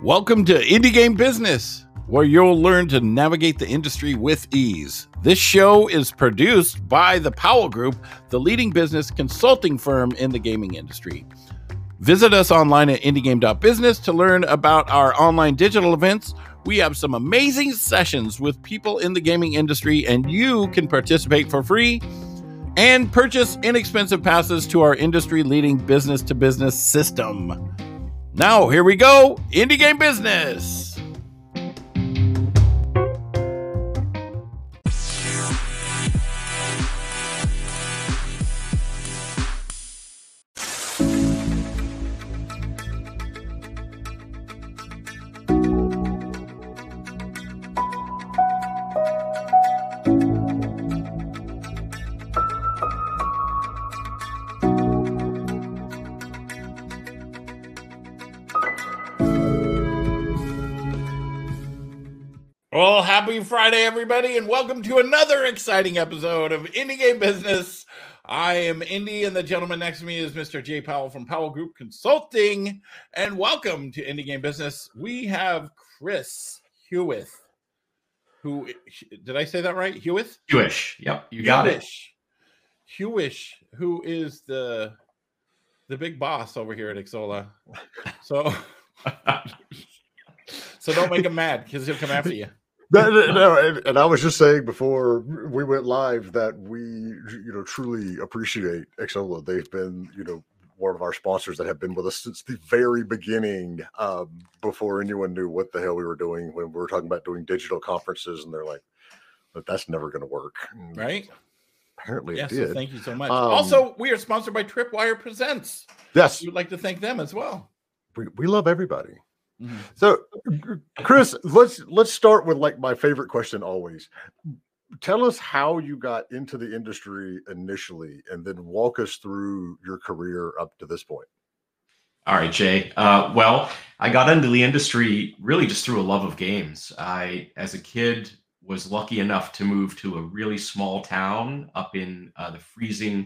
Welcome to Indie Game Business, where you'll learn to navigate the industry with ease. This show is produced by the Powell Group, the leading business consulting firm in the gaming industry. Visit us online at indiegame.business to learn about our online digital events. We have some amazing sessions with people in the gaming industry, and you can participate for free and purchase inexpensive passes to our industry-leading business-to-business system. Now, here we go, Indie Game Business. Well, happy Friday, everybody, and welcome to another exciting episode of Indie Game Business. I am Indy, and the gentleman next to me is Mr. Jay Powell from Powell Group Consulting. And welcome to Indie Game Business. We have Chris Hewith, who, did I say that right? Hewith? Hewish. Yep, you got it. Hewish, who is the big boss over here at Xsolla. So don't make him mad, because he'll come after you. No, and I was just saying before we went live that we, truly appreciate Xsolla. They've been, one of our sponsors that have been with us since the very beginning, before anyone knew what the hell we were doing when we were talking about doing digital conferences, and they're like, "But that's never going to work." Right? Apparently, yes. It did. So thank you so much. Also, we are sponsored by Tripwire Presents. Yes, we'd like to thank them as well. We love everybody. Mm-hmm. So, Chris, let's start with like my favorite question always. Tell us how you got into the industry initially, and then walk us through your career up to this point. All right, Jay. Well, I got into the industry really just through a love of games. I, as a kid, was lucky enough to move to a really small town up in the freezing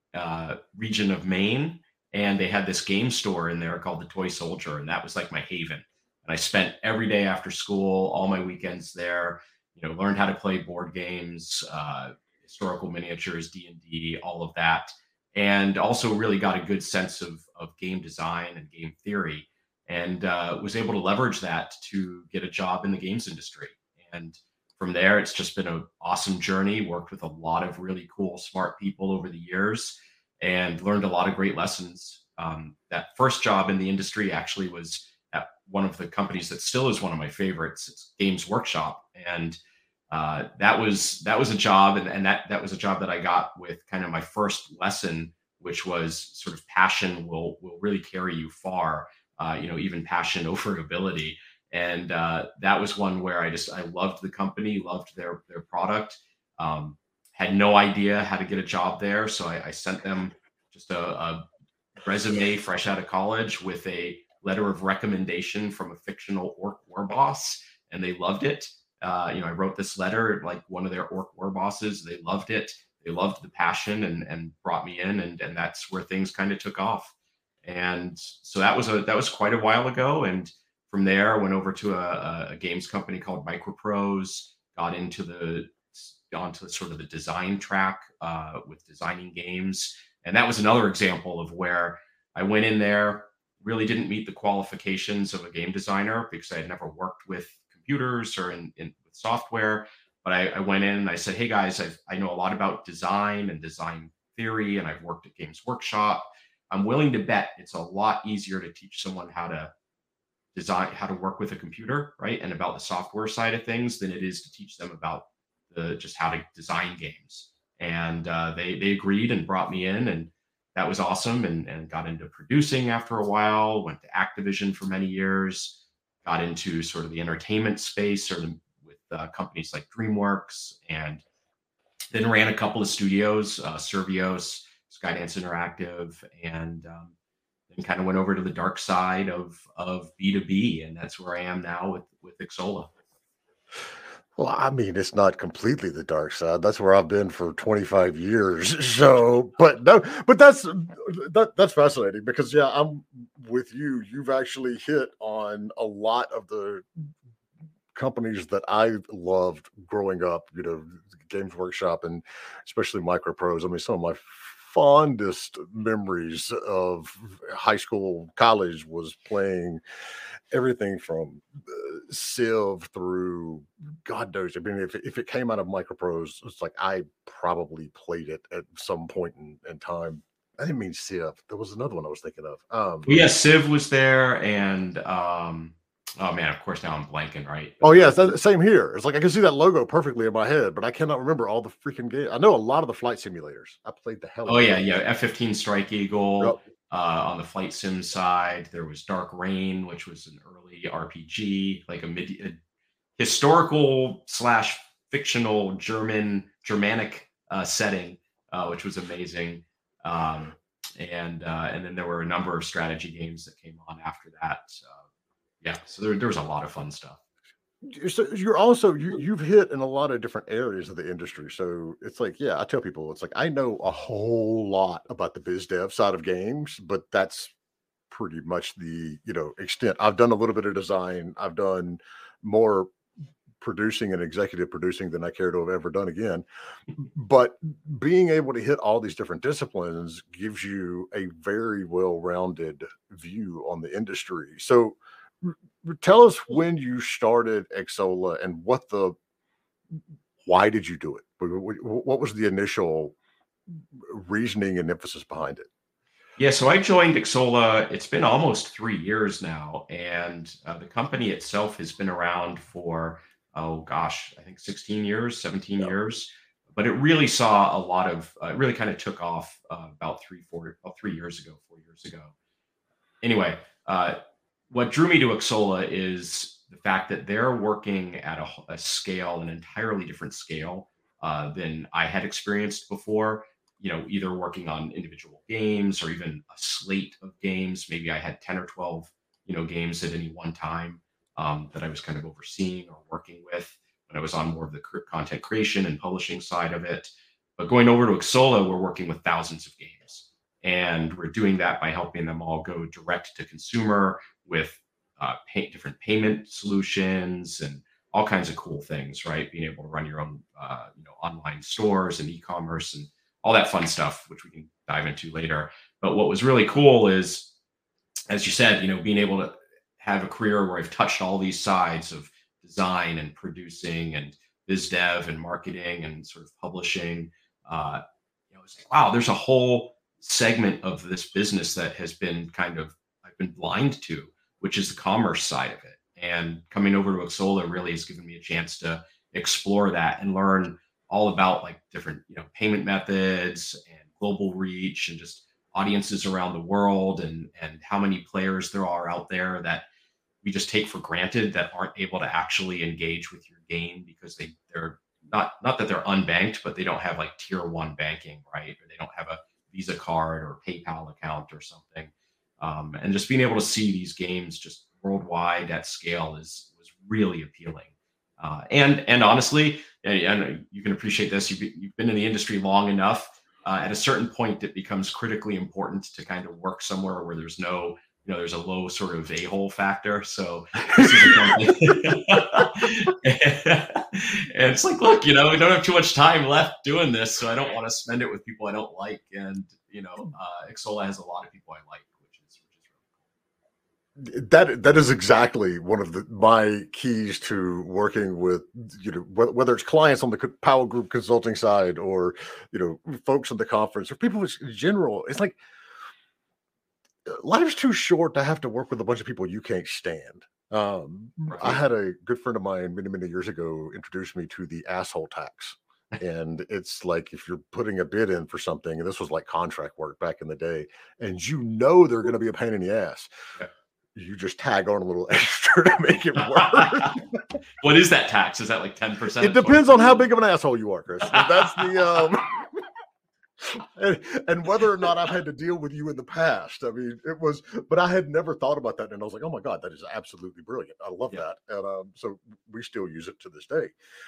region of Maine. And they had this game store in there called the Toy Soldier, and that was like my haven. And I spent every day after school, all my weekends there, learned how to play board games, historical miniatures, D&D, all of that. And also really got a good sense of game design and game theory, and was able to leverage that to get a job in the games industry. And from there, it's just been an awesome journey, worked with a lot of really cool, smart people over the years, and learned a lot of great lessons. That first job in the industry actually was at one of the companies that still is one of my favorites. It's Games Workshop. And that was a job, and that was a job that I got with kind of my first lesson, which was sort of passion will really carry you far, even passion over ability. And that was one where I loved the company, loved their product, had no idea how to get a job there. So I sent them just a resume fresh out of college with a letter of recommendation from a fictional orc war boss, and they loved it. I wrote this letter like one of their orc war bosses. They loved it. They loved the passion and brought me in, and that's where things kind of took off. And so that was quite a while ago. And from there, I went over to a games company called Microprose, got onto sort of the design track with designing games. And that was another example of where I went in there, really didn't meet the qualifications of a game designer because I had never worked with computers or with software. But I went in and I said, "Hey guys, I know a lot about design and design theory, and I've worked at Games Workshop. I'm willing to bet it's a lot easier to teach someone how to design, how to work with a computer, right, and about the software side of things than it is to teach them about just how to design games." And they agreed and brought me in, and that was awesome. And got into producing after a while. Went to Activision for many years. Got into sort of the entertainment space, with companies like DreamWorks, and then ran a couple of studios, Survios, Skydance Interactive, and then kind of went over to the dark side of B2B, and that's where I am now with Xsolla. Well, I mean, it's not completely the dark side. That's where I've been for 25 years. So, but no, but that's fascinating because yeah, I'm with you. You've actually hit on a lot of the companies that I loved growing up, Games Workshop and especially Microprose. I mean, some of my fondest memories of high school, college was playing everything from Civ through God knows. I mean, if it came out of Microprose, it's like I probably played it at some point in time. I didn't mean Civ. There was another one I was thinking of. Well, yeah, Civ was there, and oh man, of course now I'm blanking, right? Oh yeah, same here. It's like I can see that logo perfectly in my head, but I cannot remember all the freaking games. I know a lot of the flight simulators. I played the hell. Oh yeah, F-15 Strike Eagle. Yep. On the flight sim side, there was Dark Reign, which was an early RPG, like a historical / fictional Germanic setting, which was amazing. And then there were a number of strategy games that came on after that. So there was a lot of fun stuff. So you're also you've hit in a lot of different areas of the industry. So it's like, yeah, I tell people it's like I know a whole lot about the biz dev side of games, but that's pretty much the extent. I've done a little bit of design. I've done more producing and executive producing than I care to have ever done again. But being able to hit all these different disciplines gives you a very well-rounded view on the industry. So tell us when you started Xsolla and why did you do it? What was the initial reasoning and emphasis behind it? Yeah, so I joined Xsolla. It's been almost 3 years now, and the company itself has been around for, I think 16 years, 17 years. But it really saw a lot of, it really kind of took off about 3 years ago, 4 years ago. Anyway, what drew me to Xsolla is the fact that they're working at a scale, an entirely different scale than I had experienced before. Either working on individual games or even a slate of games. Maybe I had 10 or 12, games at any one time that I was kind of overseeing or working with when I was on more of the content creation and publishing side of it. But going over to Xsolla, we're working with thousands of games. And we're doing that by helping them all go direct to consumer with different payment solutions and all kinds of cool things, right? Being able to run your own, online stores and e-commerce and all that fun stuff, which we can dive into later. But what was really cool is, as you said, being able to have a career where I've touched all these sides of design and producing and biz dev and marketing and sort of publishing. It's like, wow, there's a whole segment of this business that has been I've been blind to, which is the commerce side of it. And coming over to Xsolla really has given me a chance to explore that and learn all about like different, payment methods and global reach and just audiences around the world and how many players there are out there that we just take for granted that aren't able to actually engage with your game because they're not that they're unbanked, but they don't have like tier 1 banking, right? Or they don't have a Visa card or PayPal account or something. And just being able to see these games just worldwide at scale was really appealing. And honestly, and you can appreciate this, you've been in the industry long enough. At a certain point, it becomes critically important to kind of work somewhere where there's no, there's a low sort of a-hole factor. So this is a company. And it's like, look, we don't have too much time left doing this, so I don't want to spend it with people I don't like. And Xsolla has a lot of people I like. That is exactly one of my keys to working with, whether it's clients on the Powell Group consulting side or, folks at the conference or people in general. It's like life's too short to have to work with a bunch of people you can't stand. Right. I had a good friend of mine many, many years ago introduce me to the asshole tax. And it's like if you're putting a bid in for something, and this was like contract work back in the day, and they're going to be a pain in the ass. Yeah. You just tag on a little extra to make it work. What is that tax? Is that like 10%? It depends on how big of an asshole you are, Chris. That's the and whether or not I've had to deal with you in the past. I mean, it was, but I had never thought about that. And I was like, oh my God, that is absolutely brilliant. I love that. And so we still use it to this day.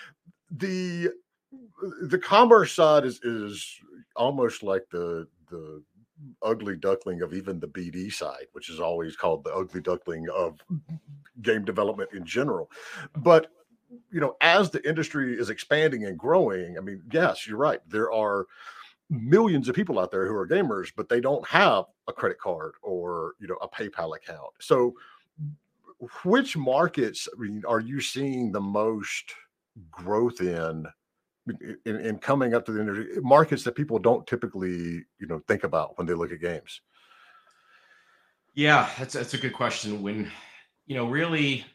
The commerce side is almost like the ugly duckling of even the BD side, which is always called the ugly duckling of game development in general. But as the industry is expanding and growing, I mean, yes, you're right. There are millions of people out there who are gamers, but they don't have a credit card or a PayPal account. So which markets, I mean, are you seeing the most growth in coming up to the industry, markets that people don't typically think about when they look at games? Yeah, that's a good question. When really,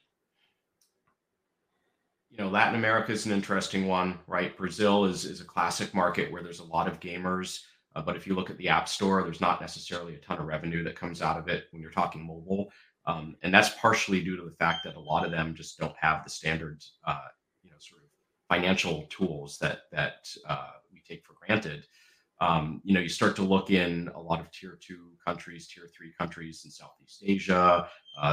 Latin America is an interesting one, right? Brazil is a classic market where there's a lot of gamers. But if you look at the App Store, there's not necessarily a ton of revenue that comes out of it when you're talking mobile. And that's partially due to the fact that a lot of them just don't have the standard, sort of financial tools that we take for granted. You start to look in a lot of tier 2 countries, tier 3 countries in Southeast Asia,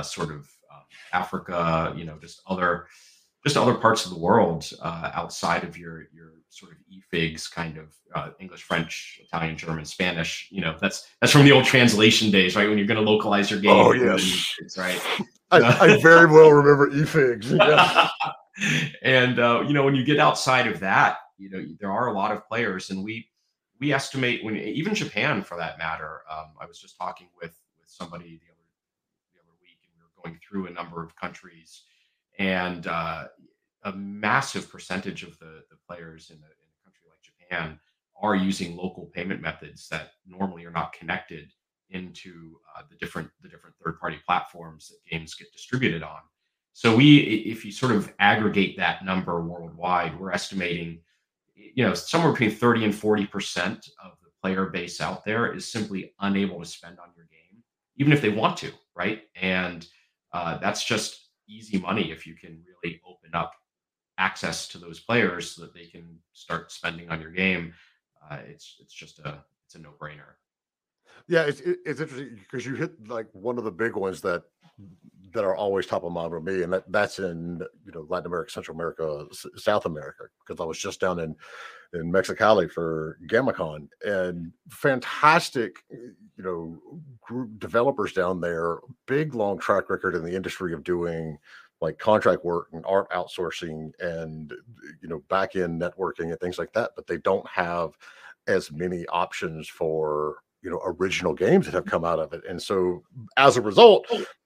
Africa, just other parts of the world outside of your sort of EFIGs kind of English, French, Italian, German, Spanish. That's from the old translation days, right? When you're going to localize your game. Oh yes, EFIGs, right? I very well remember EFIGs. Yeah. And when you get outside of that, there are a lot of players, and we estimate even Japan, for that matter. I was just talking with somebody the other week, and we were going through a number of countries. And a massive percentage of the players in a country like Japan are using local payment methods that normally are not connected into the different third-party platforms that games get distributed on. So if you sort of aggregate that number worldwide, we're estimating, somewhere between 30 and 40% of the player base out there is simply unable to spend on your game, even if they want to, right? And that's just easy money if you can really open up access to those players so that they can start spending on your game. It's a no-brainer. Yeah, it's interesting because you hit like one of the big ones that are always top of mind for me, and that's in Latin America, Central America, South America, because I was just down in Mexicali for GammaCon, and fantastic group developers down there, big long track record in the industry of doing like contract work and art outsourcing and back end networking and things like that, but they don't have as many options for original games that have come out of it. And so as a result,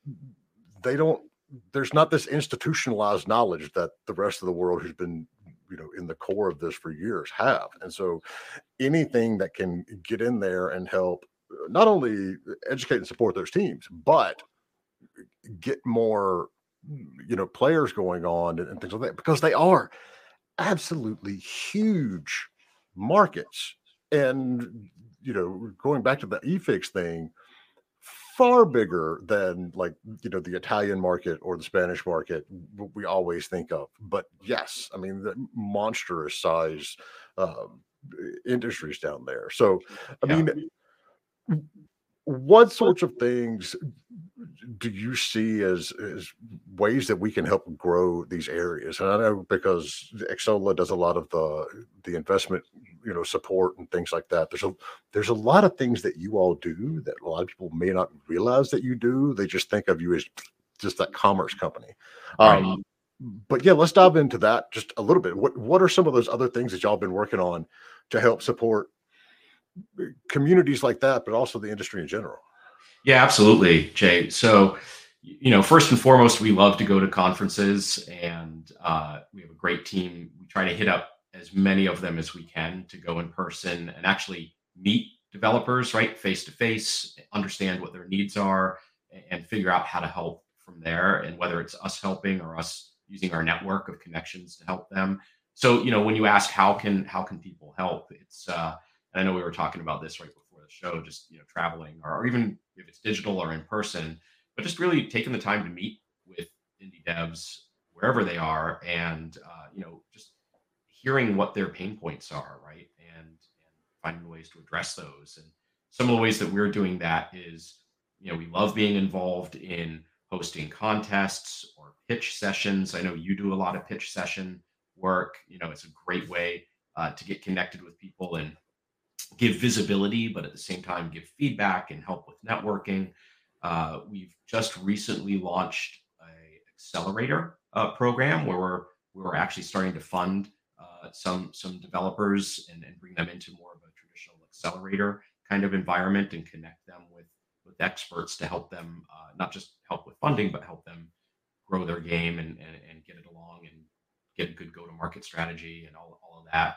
there's not this institutionalized knowledge that the rest of the world who's been in the core of this for years have. And so anything that can get in there and help not only educate and support those teams, but get more players going on and things like that, because they are absolutely huge markets. And going back to the EFIGs thing, far bigger than like the Italian market or the Spanish market we always think of. But yes, I mean, the monstrous size industries down there. So I mean, what sorts of things do you see as ways that we can help grow these areas? And I know because Xsolla does a lot of the investment, support and things like that. There's a lot of things that you all do that a lot of people may not realize that you do. They just think of you as just that commerce company. Right. But yeah, let's dive into that just a little bit. What are some of those other things that y'all been working on to help support communities like that, but also the industry in general? Yeah, absolutely, Jay. So, first and foremost, we love to go to conferences, and we have a great team. We try to hit up as many of them as we can to go in person and actually meet developers, right, face to face, understand what their needs are, and figure out how to help from there. And whether it's us helping or us using our network of connections to help them. So, when you ask how can people help, it's and I know we were talking about this right before the show, just traveling, or even if it's digital or in person, but just really taking the time to meet with indie devs wherever they are, and just hearing what their pain points are, right, and finding ways to address those. And some of the ways that we're doing that is, we love being involved in hosting contests or pitch sessions. I know you do a lot of pitch session work. It's a great way to get connected with people and give visibility, but at the same time give feedback and help with networking. We've just recently launched a accelerator program where we're actually starting to fund some developers and bring them into more of a traditional accelerator kind of environment and connect them with experts to help them not just help with funding, but help them grow their game and get it along and get a good go-to-market strategy and all of that.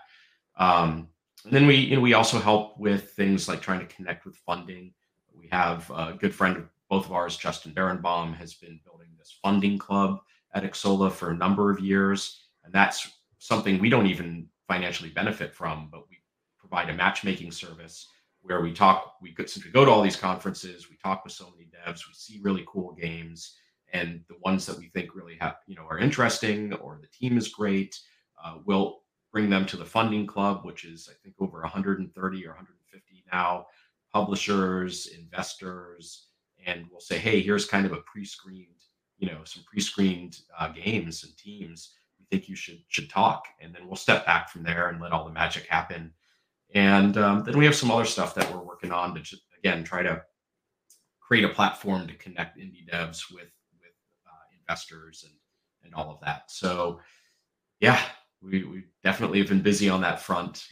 And then we also help with things like trying to connect with funding. We have a good friend of both of ours, Justin Berenbaum, has been building this funding club at Xsolla for a number of years. And that's something we don't even financially benefit from, but we provide a matchmaking service where since we go to all these conferences, we talk with so many devs, we see really cool games, and the ones that we think really are interesting or the team is great, we'll bring them to the funding club, which is I think over 130 or 150 now, publishers, investors, and we'll say, hey, here's kind of a pre-screened, some pre-screened games and teams. We think you should talk, and then we'll step back from there and let all the magic happen. And then we have some other stuff that we're working on to just, again, try to create a platform to connect indie devs with investors and all of that. So, yeah, we definitely have been busy on that front.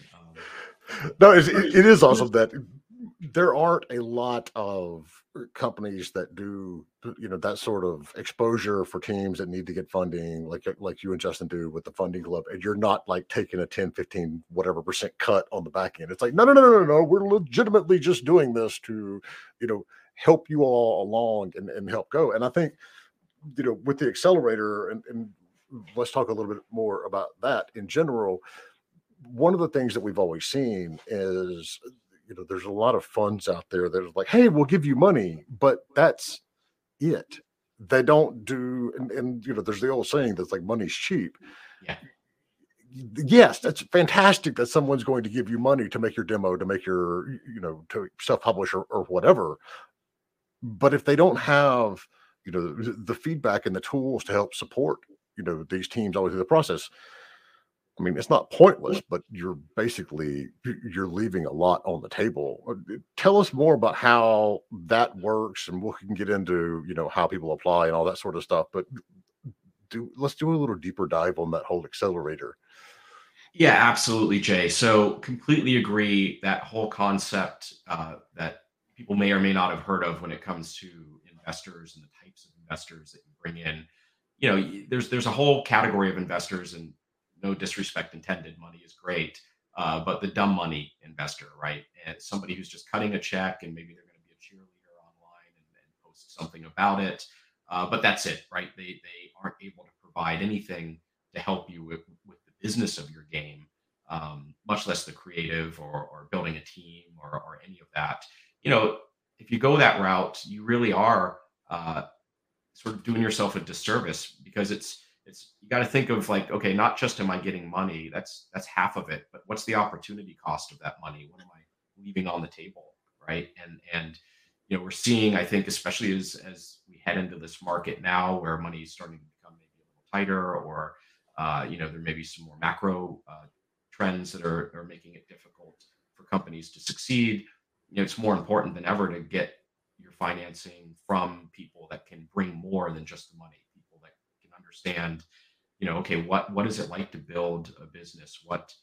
No, it is awesome that there aren't a lot of companies that do, that sort of exposure for teams that need to get funding, like you and Justin do with the funding club. And you're not like taking a 10, 15, whatever % cut on the back end. It's like, no. We're legitimately just doing this to, help you all along and help go. And I think, with the accelerator and let's talk a little bit more about that in general. One of the things that we've always seen is, there's a lot of funds out there that are like, hey, we'll give you money, but that's it. They don't do, and there's the old saying that's like money's cheap. Yeah. Yes, that's fantastic that someone's going to give you money to make your demo, to make your, to self-publish or whatever. But if they don't have, the feedback and the tools to help support, these teams all through the process, I mean, it's not pointless, but you're leaving a lot on the table. Tell us more about how that works, and we can get into, how people apply and all that sort of stuff. But let's do a little deeper dive on that whole accelerator. Yeah, absolutely, Jay. So completely agree. That whole concept that people may or may not have heard of when it comes to investors and the types of investors that you bring in. There's a whole category of investors, and no disrespect intended, money is great, but the dumb money investor, right? And somebody who's just cutting a check and maybe they're going to be a cheerleader online and post something about it. But that's it, right? They aren't able to provide anything to help you with the business of your game, much less the creative or building a team or any of that. If you go that route, you really are sort of doing yourself a disservice, because it's you got to think of like, okay, not just am I getting money, that's half of it, but what's the opportunity cost of that money? What am I leaving on the table, right? And we're seeing, I think, especially as we head into this market now where money is starting to become maybe a little tighter, or there may be some more macro trends that are making it difficult for companies to succeed. It's more important than ever to get your financing from people that can bring more than just the money, people that can understand, okay, what is it like to build a business? What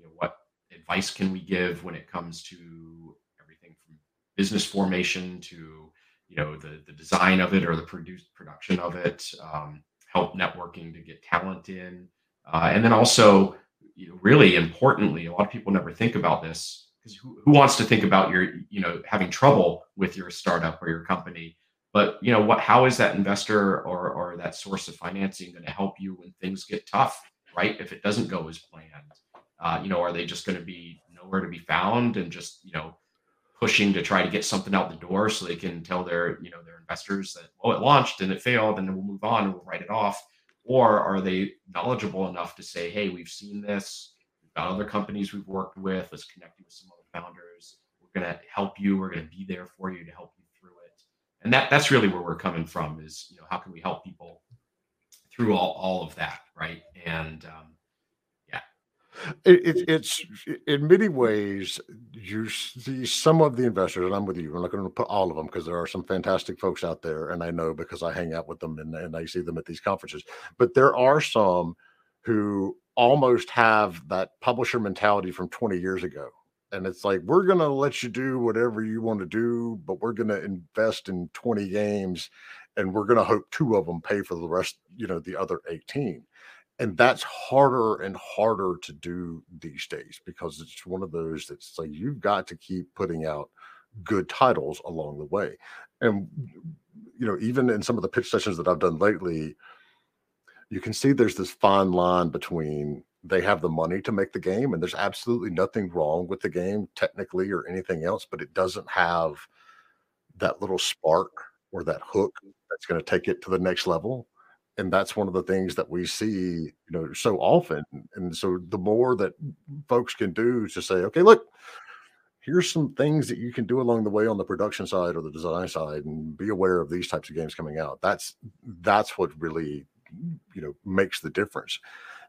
advice can we give when it comes to everything from business formation to, the design of it or the production of it, help networking to get talent in. And then also, really importantly, a lot of people never think about this, because who wants to think about your, having trouble with your startup or your company? But how is that investor or that source of financing going to help you when things get tough, right? If it doesn't go as planned, are they just going to be nowhere to be found and just pushing to try to get something out the door so they can tell their investors that, well, it launched and it failed and then we'll move on and we'll write it off? Or are they knowledgeable enough to say, hey, we've seen this, we've got other companies we've worked with, let's connect you with some other help you. We're going to be there for you to help you through it. And that's really where we're coming from is, how can we help people through all of that, right? And yeah. It's in many ways, you see some of the investors, and I'm with you. I'm not going to put all of them because there are some fantastic folks out there, and I know because I hang out with them and I see them at these conferences. But there are some who almost have that publisher mentality from 20 years ago. And it's like, we're going to let you do whatever you want to do, but we're going to invest in 20 games and we're going to hope 2 of them pay for the rest, the other 18. And that's harder and harder to do these days because it's one of those that's like, you've got to keep putting out good titles along the way. And, even in some of the pitch sessions that I've done lately, you can see there's this fine line between they have the money to make the game and there's absolutely nothing wrong with the game technically or anything else, but it doesn't have that little spark or that hook that's going to take it to the next level. And that's one of the things that we see, so often. And so the more that folks can do is to say, okay, look, here's some things that you can do along the way on the production side or the design side and be aware of these types of games coming out. That's what really, makes the difference.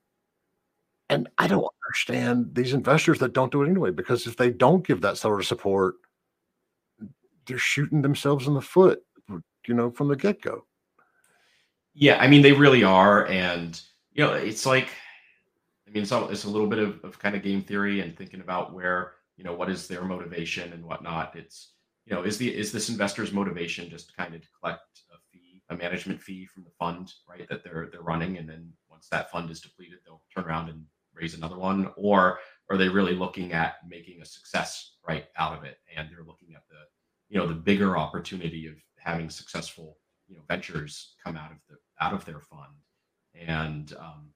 And I don't understand these investors that don't do it anyway, because if they don't give that sort of support, they're shooting themselves in the foot, from the get-go. Yeah, I mean, they really are. And, it's like, it's a little bit of kind of game theory and thinking about where, what is their motivation and whatnot. It's, is this investor's motivation just kind of to collect a management fee from the fund, right, that they're running, and then once that fund is depleted, they'll turn around and raise another one? Or are they really looking at making a success right out of it, and they're looking at the bigger opportunity of having successful ventures come out of their fund? And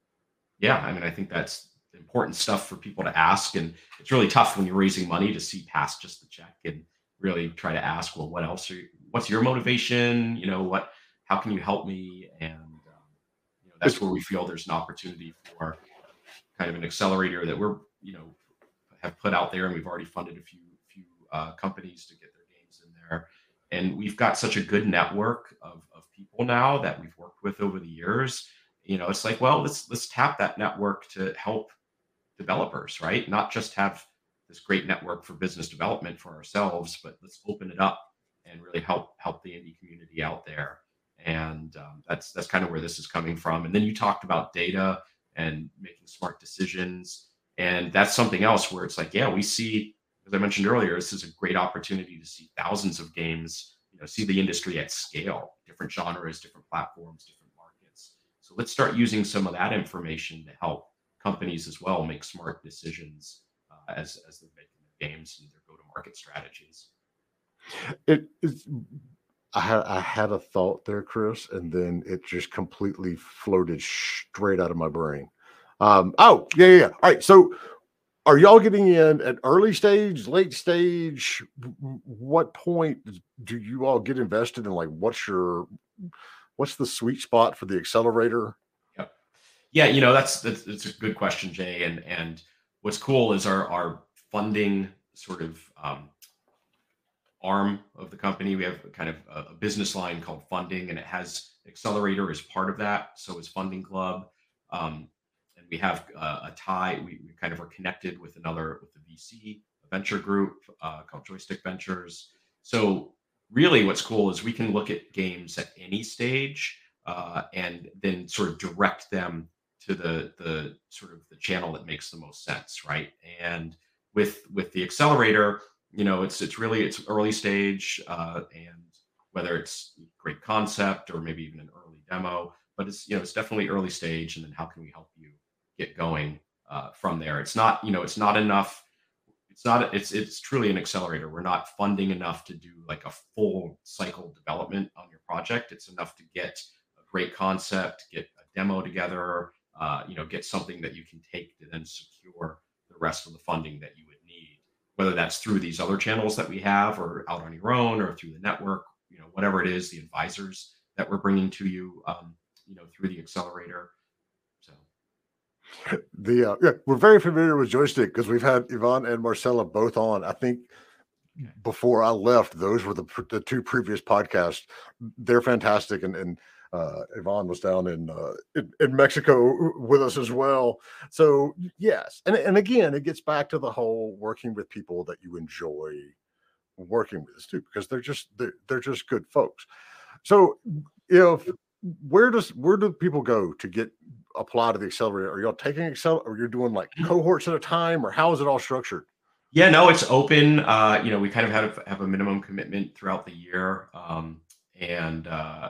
I think that's important stuff for people to ask, and it's really tough when you're raising money to see past just the check and really try to ask, well, what's your motivation? How can you help me? And that's where we feel there's an opportunity for kind of an accelerator that we're have put out there, and we've already funded a few companies to get their games in there. And we've got such a good network of people now that we've worked with over the years. It's like, well, let's tap that network to help developers, right? Not just have this great network for business development for ourselves, but let's open it up and really help the indie community out there. And that's kind of where this is coming from. And then you talked about data and making smart decisions. And that's something else where it's like, yeah, we see, as I mentioned earlier, this is a great opportunity to see thousands of games, see the industry at scale, different genres, different platforms, different markets. So let's start using some of that information to help companies as well make smart decisions as they're making their games and their go-to-market strategies. I had a thought there, Chris, and then it just completely floated straight out of my brain. Yeah. All right. So are y'all getting in at early stage, late stage? What point do you all get invested in? Like, what's the sweet spot for the accelerator? Yep. Yeah. That's a good question, Jay. And what's cool is our funding sort of, arm of the company. We have kind of a business line called Funding, and it has Accelerator as part of that. So is Funding Club. And we have a tie. We kind of are connected with the VC, a venture group called Joystick Ventures. So really what's cool is we can look at games at any stage and then sort of direct them to the sort of the channel that makes the most sense, right? And with the accelerator, it's early stage, and whether it's great concept or maybe even an early demo, but it's definitely early stage. And then how can we help you get going from there? It's not enough. It's truly an accelerator. We're not funding enough to do like a full cycle development on your project. It's enough to get a great concept, get a demo together, get something that you can take to then secure the rest of the funding that you would need, whether that's through these other channels that we have or out on your own or through the network, whatever it is, the advisors that we're bringing to you, through the accelerator. So we're very familiar with Joystick because we've had Yvonne and Marcella both on. I think before I left, those were the two previous podcasts. They're fantastic, and Yvonne was down in Mexico with us as well. So yes, and again, it gets back to the whole working with people that you enjoy working with too, because they're just good folks. So if where do people go to get apply to the accelerator? Are y'all taking or you're doing like cohorts at a time, or how is it all structured? Yeah, no, it's open. We kind of have a minimum commitment throughout the year. And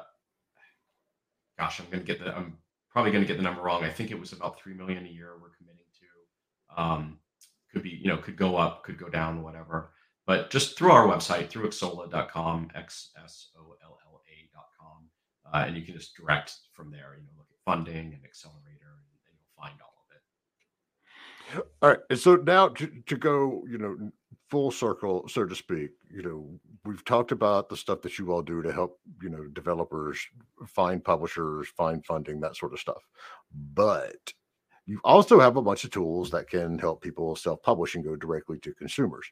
gosh, I'm probably gonna get the number wrong. I think it was about 3 million a year we're committing to. Could be, could go up, could go down, whatever. But just through our website, through xsolla.com, xsolla.com, and you can just direct from there. Look at funding and accelerator, and you'll find all of it. All right. And so now to go, full circle, so to speak, we've talked about the stuff that you all do to help, developers find publishers, find funding, that sort of stuff. But you also have a bunch of tools that can help people self-publish and go directly to consumers.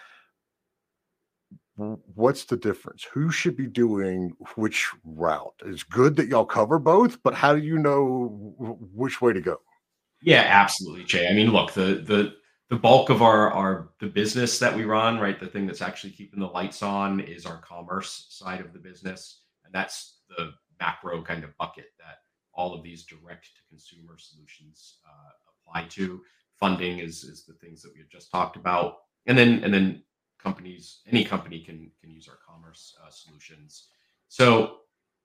What's the difference? Who should be doing which route? It's good that y'all cover both, but how do you know which way to go? Yeah, absolutely, Jay. I mean, look, the bulk of the business that we run, right? The thing that's actually keeping the lights on is our commerce side of the business. And that's the macro kind of bucket that all of these direct to consumer solutions apply to. Funding is the things that we had just talked about. And then any company can use our commerce solutions. So,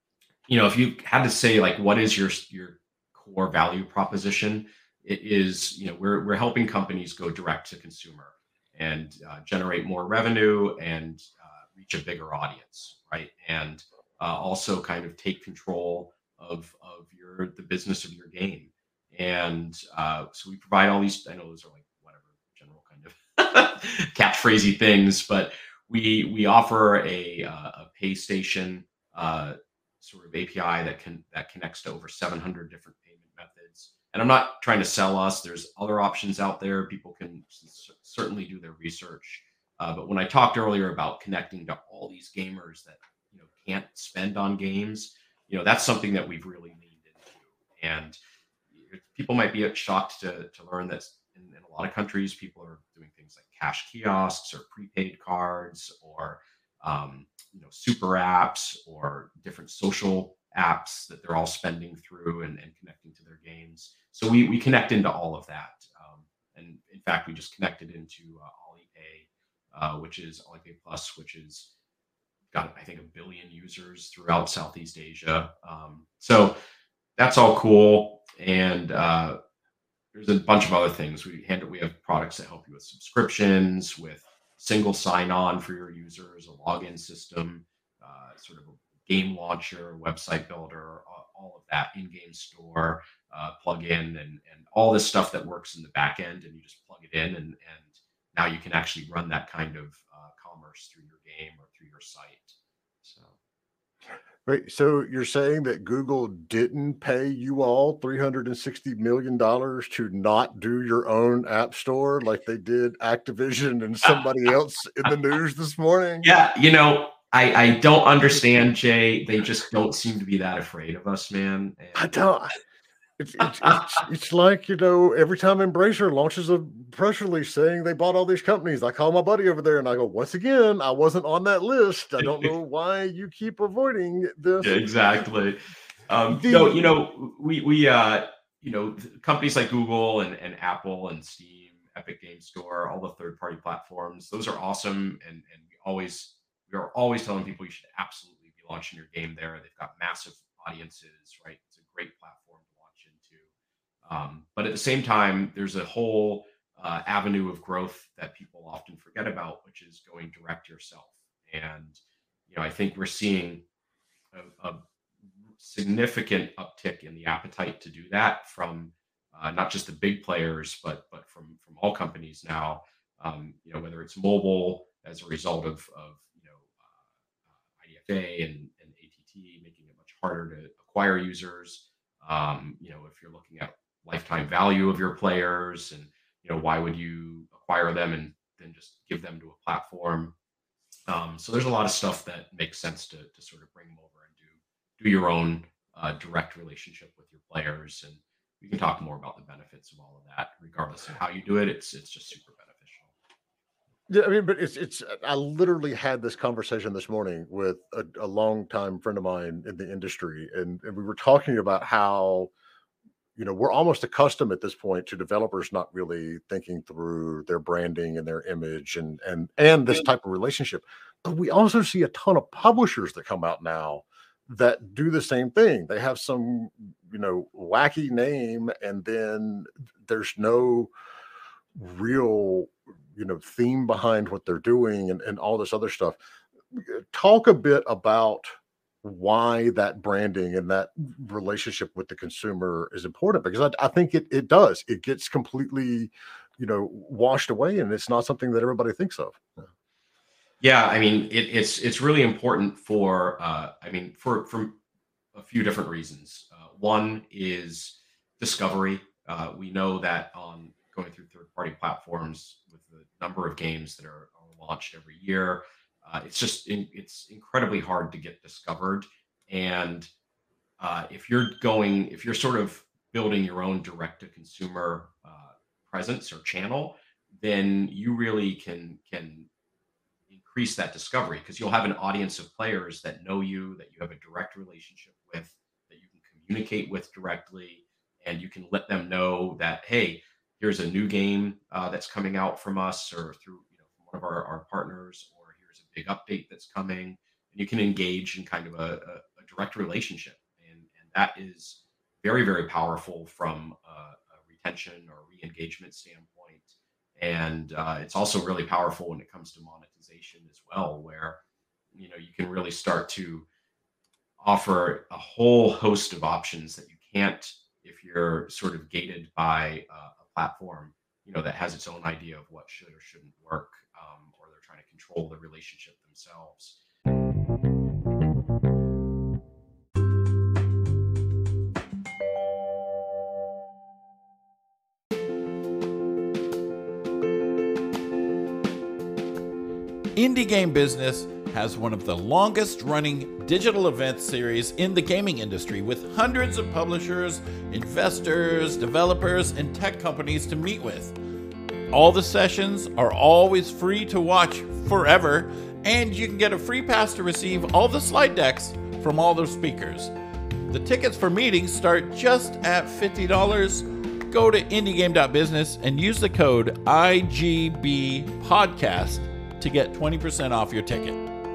if you had to say, like, what is your core value proposition? It is, we're helping companies go direct to consumer and generate more revenue and reach a bigger audience, right? And also kind of take control of the business of your game. And so we provide all these, I know those are like whatever general kind of catchphrasey things, but we offer a PayStation sort of API that connects to over 700 different payment methods. And I'm not trying to sell us. There's other options out there. People can certainly do their research. But when I talked earlier about connecting to all these gamers that can't spend on games, that's something that we've really leaned into. And people might be shocked to learn that in a lot of countries, people are doing things like cash kiosks or prepaid cards or super apps or different social apps that they're all spending through and connecting to their games. So we connect into all of that. And in fact, we just connected into Alipay, which is Alipay Plus, which is got, I think, 1 billion users throughout Southeast Asia. So that's all cool. And there's a bunch of other things. We have products that help you with subscriptions, with single sign-on for your users, a login system, sort of a game launcher, website builder, all of that, in-game store, plug-in, and all this stuff that works in the back end, and you just plug it in, and now you can actually run that kind of commerce through your game or through your site. So. Right. So you're saying that Google didn't pay you all $360 million to not do your own app store like they did Activision and somebody else in the news this morning? Yeah. I don't understand, Jay. They just don't seem to be that afraid of us, man. And I don't. It's like, every time Embracer launches a press release saying they bought all these companies, I call my buddy over there and I go, once again, I wasn't on that list. I don't know why you keep avoiding this. Yeah, exactly. Companies like Google and Apple and Steam, Epic Game Store, all the third-party platforms, those are awesome. And we're always telling people you should absolutely be launching your game there. They've got massive audiences, right? It's a great platform to launch into. But at the same time, there's a whole avenue of growth that people often forget about, which is going direct yourself. And, I think we're seeing a significant uptick in the appetite to do that from not just the big players, but from all companies now, whether it's mobile as a result of IDFA and ATT making it much harder to acquire users. If you're looking at lifetime value of your players and, why would you acquire them and then just give them to a platform? So there's a lot of stuff that makes sense to sort of bring them over and do your own direct relationship with your players, and we can talk more about the benefits of all of that. Regardless of how you do it, it's just super beneficial. Yeah, I mean, but it's. I literally had this conversation this morning with a longtime friend of mine in the industry, and we were talking about how we're almost accustomed at this point to developers not really thinking through their branding and their image and this type of relationship. But we also see a ton of publishers that come out now that do the same thing. They have some, wacky name, and then there's no real, theme behind what they're doing and all this other stuff. Talk a bit about why that branding and that relationship with the consumer is important, because I think it does. It gets completely, washed away, and it's not something that everybody thinks of. Yeah, I mean, it's really important for for a few different reasons. One is discovery. We know that on going through third-party platforms with the number of games that are launched every year, it's incredibly hard to get discovered. And if you're sort of building your own direct-to-consumer presence or channel, then you really can increase that discovery because you'll have an audience of players that know you, that you have a direct relationship with, that you can communicate with directly, and you can let them know that, hey, here's a new game that's coming out from us or through from one of our partners, or here's a big update that's coming, and you can engage in kind of a direct relationship, and that is very very powerful from a retention or re-engagement standpoint. And it's also really powerful when it comes to monetization as well, where you can really start to offer a whole host of options that you can't if you're sort of gated by a platform that has its own idea of what should or shouldn't work, or they're trying to control the relationship themselves. Indie Game Business has one of the longest running digital event series in the gaming industry, with hundreds of publishers, investors, developers, and tech companies to meet with. All the sessions are always free to watch forever, and you can get a free pass to receive all the slide decks from all the speakers. The tickets for meetings start just at $50. Go to indiegame.business and use the code IGBpodcast to get 20% off your ticket.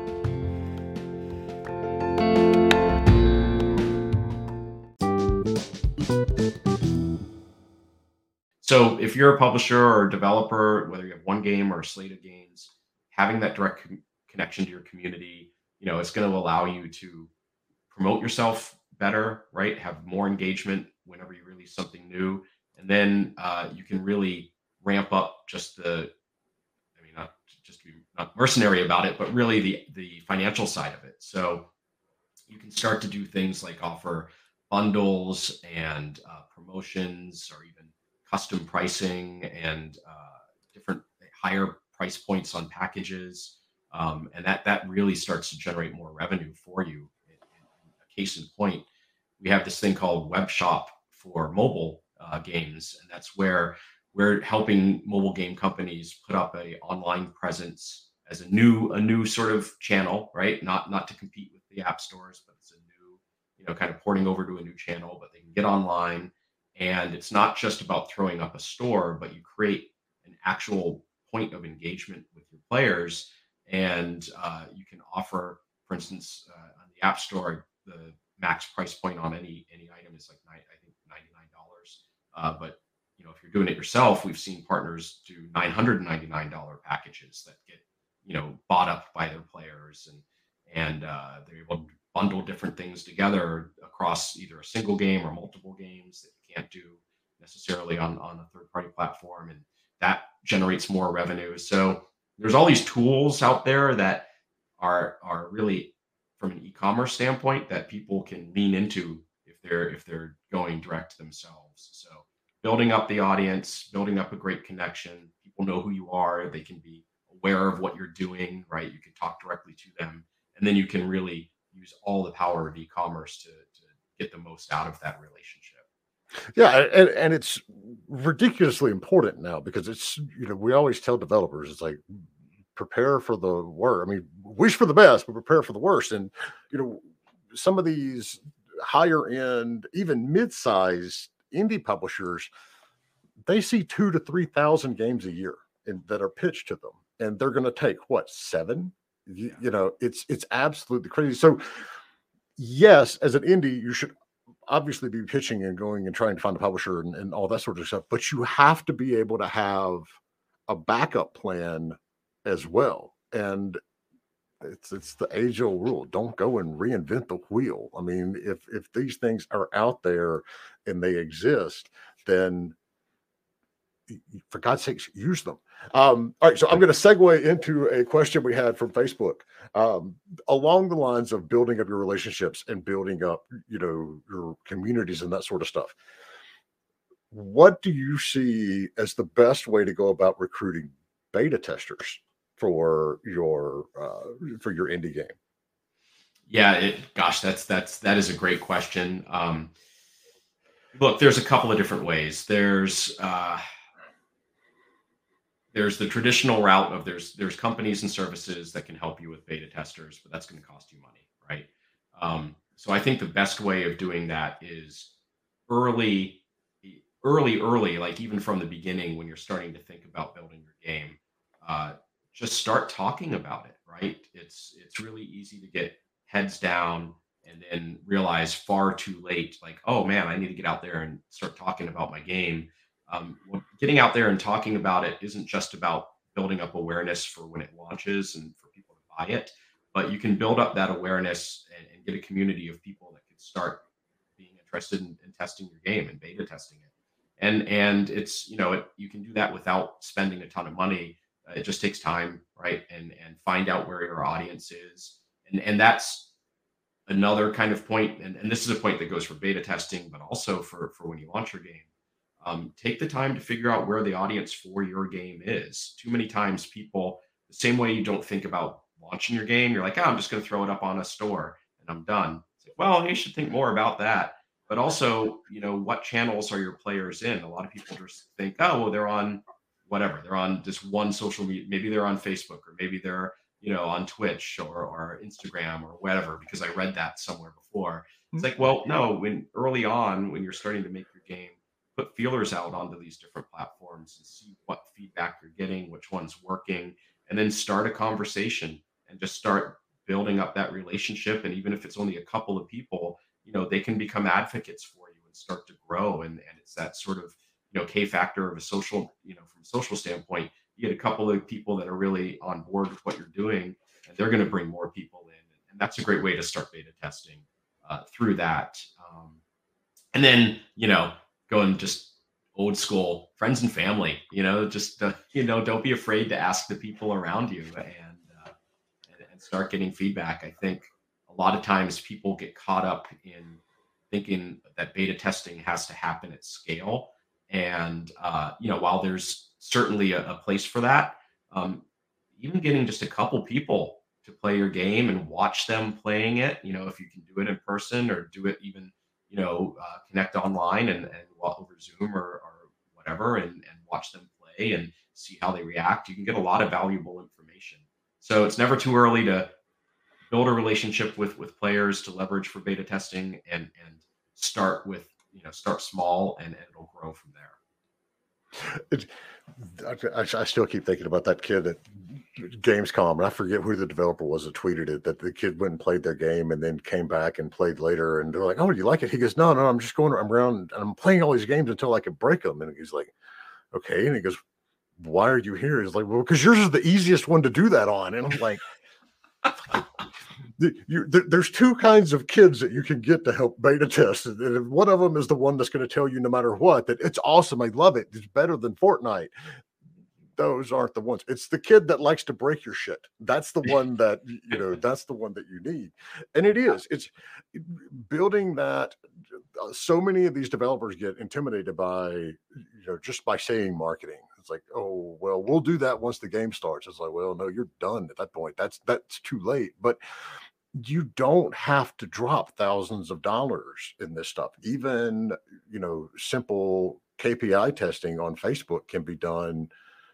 So if you're a publisher or a developer, whether you have one game or a slate of games, having that direct connection to your community, it's going to allow you to promote yourself better, right? Have more engagement whenever you release something new. And then you can really ramp up not to be not mercenary about it, but really the financial side of it. So you can start to do things like offer bundles and promotions, or even custom pricing and different higher price points on packages, and that really starts to generate more revenue for you. In a case in point, we have this thing called Web Shop for mobile games, and that's where we're helping mobile game companies put up a online presence as a new sort of channel, right? Not to compete with the app stores, but it's a new, kind of porting over to a new channel, but they can get online. And it's not just about throwing up a store, but you create an actual point of engagement with your players. And you can offer, for instance, on the App Store, the max price point on any item is like I think $99. But if you're doing it yourself, we've seen partners do $999 packages that get bought up by their players, and they're able to bundle different things together across either a single game or multiple games that you can't do necessarily on a third-party platform, and that generates more revenue. So there's all these tools out there that are really, from an e-commerce standpoint, that people can lean into if they're going direct themselves. So building up the audience, building up a great connection, people know who you are, they can be aware of what you're doing, right? You can talk directly to them, and then you can really use all the power of e-commerce to get the most out of that relationship. Yeah, and it's ridiculously important now because it's, we always tell developers, it's like, prepare for the worst. I mean, wish for the best, but prepare for the worst. And some of these higher end, even mid-sized indie publishers, they see 2,000 to 3,000 games a year that are pitched to them, and they're going to take what, 7? It's absolutely crazy. So yes, as an indie, you should obviously be pitching and going and trying to find a publisher and all that sort of stuff, but you have to be able to have a backup plan as well. And it's the age-old rule: don't go and reinvent the wheel. I mean, if these things are out there and they exist, then for God's sakes, use them. All right, so I'm going to segue into a question we had from Facebook, along the lines of building up your relationships and building up, your communities and that sort of stuff. What do you see as the best way to go about recruiting beta testers for your indie game? Yeah, that is a great question. Look, there's a couple of different ways. There's the traditional route of there's companies and services that can help you with beta testers, but that's going to cost you money, right? So I think the best way of doing that is early, like even from the beginning when you're starting to think about building your game, just start talking about it, right? It's really easy to get heads down and then realize far too late, like, oh man, I need to get out there and start talking about my game. Getting out there and talking about it isn't just about building up awareness for when it launches and for people to buy it, but you can build up that awareness and get a community of people that can start being interested in testing your game and beta testing it. And it's, you can do that without spending a ton of money. It just takes time, right? And find out where your audience is. And that's another kind of point. And this is a point that goes for beta testing, but also for when you launch your game. Take the time to figure out where the audience for your game is. Too many times people, the same way you don't think about launching your game, you're like, I'm just going to throw it up on a store and I'm done. It's like, well, you should think more about that. But also, what channels are your players in? A lot of people just think, oh, well, they're on whatever. They're on just one social media. Maybe they're on Facebook, or maybe they're, on Twitch or Instagram or whatever, because I read that somewhere before. It's like, well, no, when you're starting to make your game, put feelers out onto these different platforms and see what feedback you're getting, which one's working, and then start a conversation and just start building up that relationship. And even if it's only a couple of people, they can become advocates for you and start to grow. And it's that sort of, K factor of a social, from a social standpoint, you get a couple of people that are really on board with what you're doing, and they're going to bring more people in. And that's a great way to start beta testing through that. And then, going just old school friends and family, don't be afraid to ask the people around you and start getting feedback. I think a lot of times people get caught up in thinking that beta testing has to happen at scale. And, while there's certainly a place for that, even getting just a couple people to play your game and watch them playing it, if you can do it in person or do it even, connect online and over Zoom or whatever, and watch them play and see how they react. You can get a lot of valuable information. So it's never too early to build a relationship with players to leverage for beta testing, and start small and it'll grow from there. I still keep thinking about that kid at Gamescom, and I forget who the developer was that tweeted it, that the kid went and played their game and then came back and played later, and they're like, oh, do you like it? He goes, no, I'm just going around and I'm playing all these games until I can break them. And he's like, okay. And he goes, why are you here? He's like, well, because yours is the easiest one to do that on. And I'm like, there's two kinds of kids that you can get to help beta test. And one of them is the one that's going to tell you no matter what that it's awesome, I love it, it's better than Fortnite. Those aren't the ones. It's the kid that likes to break your shit. That's the one that that's the one that you need. And it's building that. So many of these developers get intimidated by just by saying marketing. It's like, oh, well, we'll do that once the game starts. It's like, well, no, you're done at that point. That's too late. But you don't have to drop thousands of dollars in this stuff. Even, simple KPI testing on Facebook can be done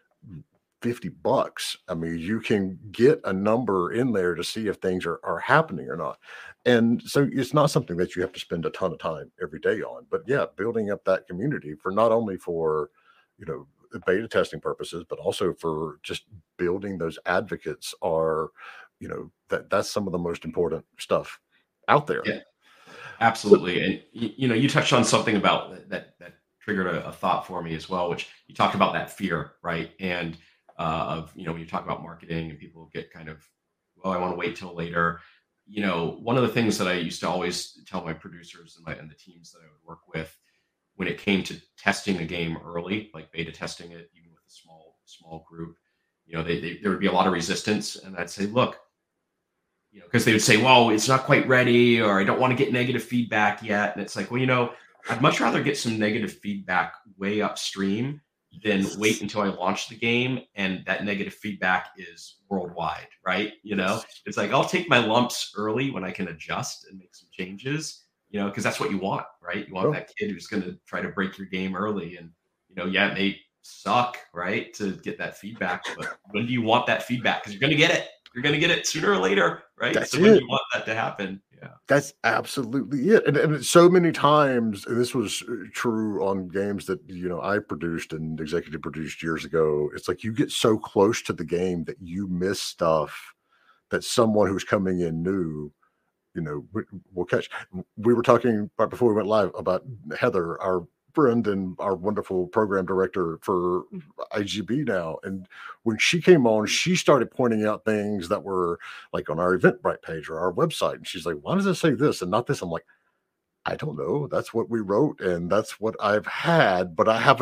$50. I mean, you can get a number in there to see if things are happening or not. And so it's not something that you have to spend a ton of time every day on. But yeah, building up that community for not only for, beta testing purposes, but also for just building those advocates are, that's some of the most important stuff out there. Yeah, absolutely. And you touched on something about that triggered a thought for me as well, which you talked about that fear, right? And of when you talk about marketing and people get kind of, well, I want to wait till later. One of the things that I used to always tell my producers and the teams that I would work with when it came to testing a game early, like beta testing it, even with a small group, there would be a lot of resistance, and I'd say, look, because they would say, well, it's not quite ready, or I don't want to get negative feedback yet. And it's like, well, I'd much rather get some negative feedback way upstream than wait until I launch the game and that negative feedback is worldwide, right? It's like, I'll take my lumps early when I can adjust and make some changes, because that's what you want, right? You want that kid who's going to try to break your game early. And, it may suck, right, to get that feedback, but when do you want that feedback? Because you're going to get it. You're going to get it sooner or later, right? That's so when it. do you want that to happen? Yeah. That's absolutely it. And so many times, and this was true on games that, I produced and executive produced years ago. It's like you get so close to the game that you miss stuff that someone who's coming in new, will catch. We were talking right before we went live about Heather, our friend and our wonderful program director for IGB now. And when she came on, she started pointing out things that were like on our Eventbrite page or our website. And she's like, why does it say this and not this? I'm like, I don't know. That's what we wrote. And that's what I've had, but I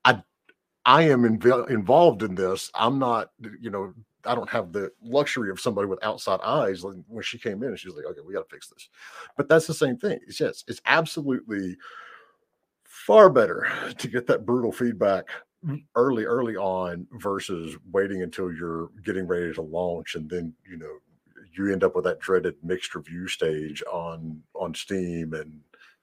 am involved in this. I'm not, I don't have the luxury of somebody with outside eyes. Like when she came in and she was like, okay, we got to fix this. But that's the same thing. It's absolutely far better to get that brutal feedback early on versus waiting until you're getting ready to launch. And then, you end up with that dreaded mixed review stage on Steam. And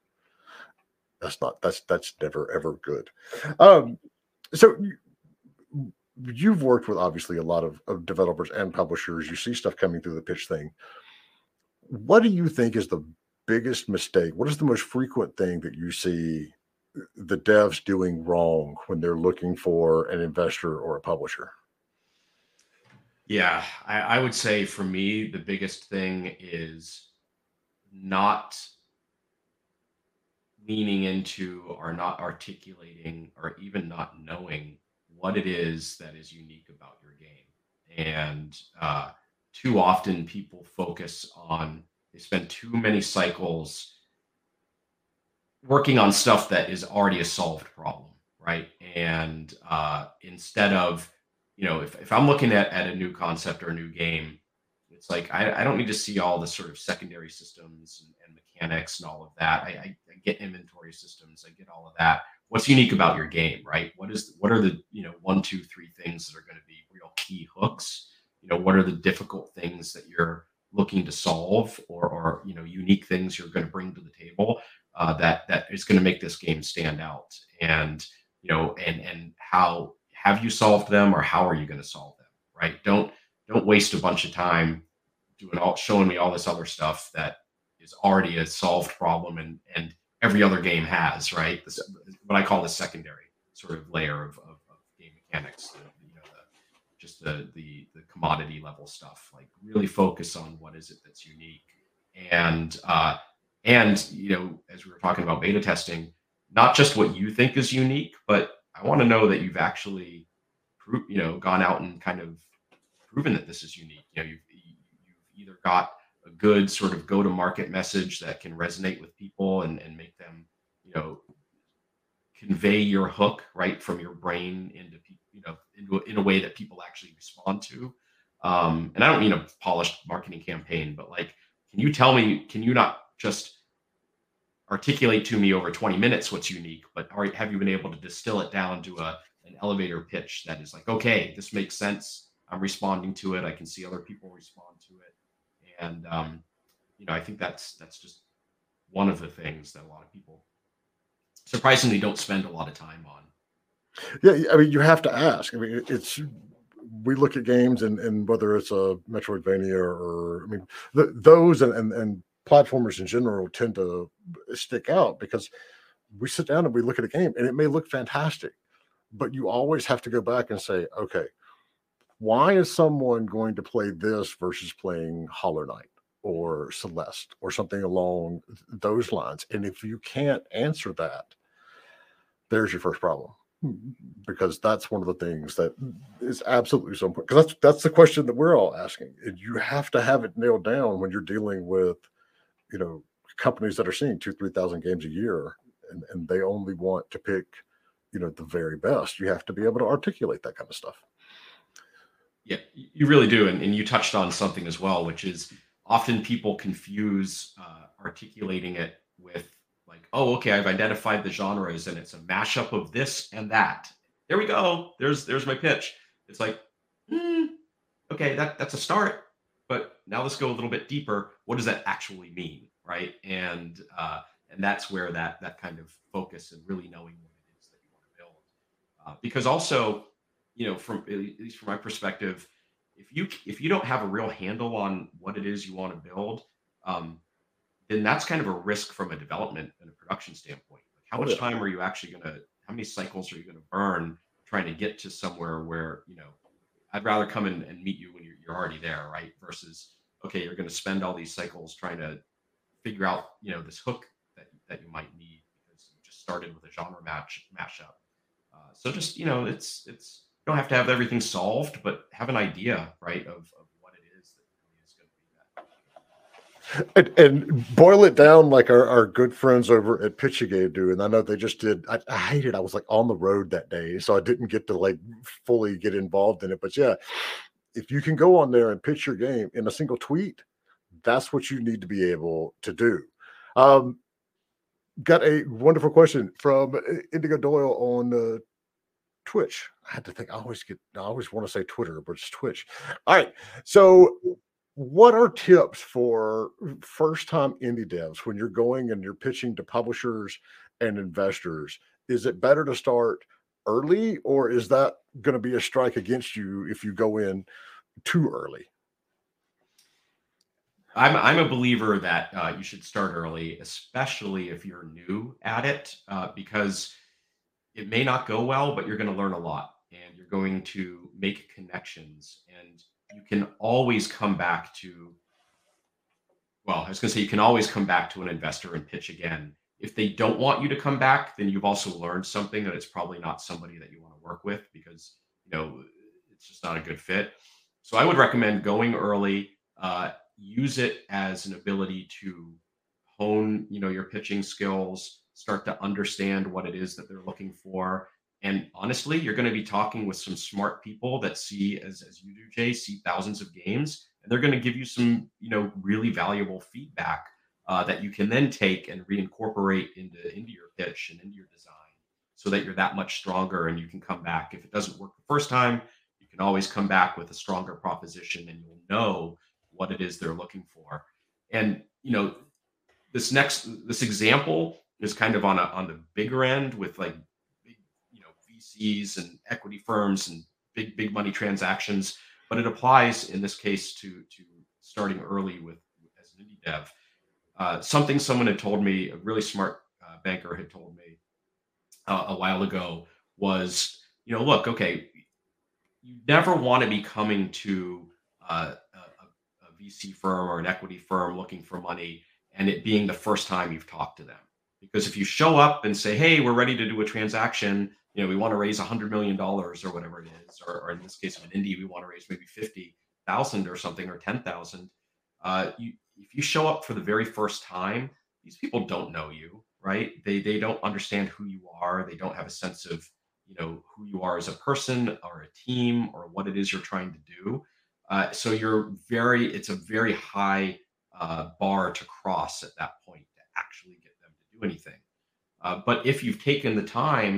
that's never, ever good. So you've worked with obviously a lot of developers and publishers. You see stuff coming through the pitch thing. What do you think is the biggest mistake? What is the most frequent thing that you see the devs doing wrong when they're looking for an investor or a publisher? Yeah, I would say for me, the biggest thing is not leaning into or not articulating or even not knowing what it is that is unique about your game. And too often people they spend too many cycles working on stuff that is already a solved problem, right? And instead of, if I'm looking at a new concept or a new game, it's like I don't need to see all the sort of secondary systems and mechanics and all of that. I get inventory systems, I get all of that. What's unique about your game, right? What are the 1, 2, 3 things that are going to be real key hooks? What are the difficult things that you're looking to solve, or unique things you're going to bring to the table that is going to make this game stand out? And and how have you solved them, or how are you going to solve them, right? Don't waste a bunch of time showing me all this other stuff that is already a solved problem and every other game has, right? This, what I call the secondary sort of layer of game mechanics, the commodity level stuff. Like really focus on what is it that's unique, and as we were talking about beta testing, not just what you think is unique, but I want to know that you've actually gone out and kind of proven that this is unique. You've either got a good sort of go-to-market message that can resonate with people and make them, convey your hook right from your brain into in a way that people actually respond to. And I don't mean a polished marketing campaign, but like, can you not just articulate to me over 20 minutes what's unique, but have you been able to distill it down to a an elevator pitch that is like, okay, this makes sense. I'm responding to it. I can see other people respond to it. And, I think that's just one of the things that a lot of people surprisingly don't spend a lot of time on. Yeah, I mean, you have to ask. I mean, we look at games and whether it's a Metroidvania or I mean, those and platformers in general tend to stick out because we sit down and we look at a game and it may look fantastic, but you always have to go back and say, okay, why is someone going to play this versus playing Hollow Knight or Celeste or something along those lines? And if you can't answer that, there's your first problem, because that's one of the things that is absolutely so important. Because that's the question that we're all asking. And you have to have it nailed down when you're dealing with, companies that are seeing 2,000-3,000 games a year, and they only want to pick, the very best. You have to be able to articulate that kind of stuff. Yeah, you really do. And you touched on something as well, which is often people confuse articulating it with like, oh, okay, I've identified the genres and it's a mashup of this and that. There we go. There's my pitch. It's like, okay, that's a start. But now let's go a little bit deeper. What does that actually mean, right? And that's where that kind of focus and really knowing what it is that you want to build. Because also, from at least from my perspective, if you don't have a real handle on what it is you want to build, then that's kind of a risk from a development and a production standpoint. Like how much time are you actually how many cycles are you going to burn trying to get to somewhere where, I'd rather come and meet you when you're already there, right? Versus, okay, you're going to spend all these cycles trying to figure out, this hook that you might need because you just started with a genre mashup. So just, it's you don't have to have everything solved, but have an idea, right, of what it is that really is going to be that. And boil it down like our good friends over at Pitchigate do. And I know they just did. I hate it. I was like on the road that day, so I didn't get to like fully get involved in it. But yeah, if you can go on there and pitch your game in a single tweet, that's what you need to be able to do. Got a wonderful question from Indigo Doyle on Twitch. I had to think. I always want to say Twitter, but it's Twitch. All right. So what are tips for first-time indie devs when you're going and you're pitching to publishers and investors? Is it better to start early, or is that going to be a strike against you if you go in too early? I'm a believer that you should start early, especially if you're new at it, because it may not go well, but you're going to learn a lot and you're going to make connections, and you can always come back to, I was going to say, you can always come back to an investor and pitch again. If they don't want you to come back, then you've also learned something that it's probably not somebody that you want to work with because, it's just not a good fit. So I would recommend going early, use it as an ability to hone, your pitching skills, start to understand what it is that they're looking for. And honestly, you're going to be talking with some smart people that see, as you do, Jay, see thousands of games, and they're going to give you some, really valuable feedback that you can then take and reincorporate into your pitch and into your design, so that you're that much stronger and you can come back. If it doesn't work the first time, you can always come back with a stronger proposition, and you'll know what it is they're looking for. And this example is kind of on the bigger end with like big, VCs and equity firms and big money transactions, but it applies in this case to starting early as an indie dev. Something someone had told me, a really smart banker had told me a while ago was, look, okay, you never want to be coming to a VC firm or an equity firm looking for money and it being the first time you've talked to them. Because if you show up and say, hey, we're ready to do a transaction, we want to raise $100 million or whatever it is, or in this case of an indie, we want to raise maybe 50,000 or something, or 10,000. If you show up for the very first time, these people don't know you, right? They don't understand who you are. They don't have a sense of, who you are as a person or a team or what it is you're trying to do. So it's a very high bar to cross at that point to actually get them to do anything. But if you've taken the time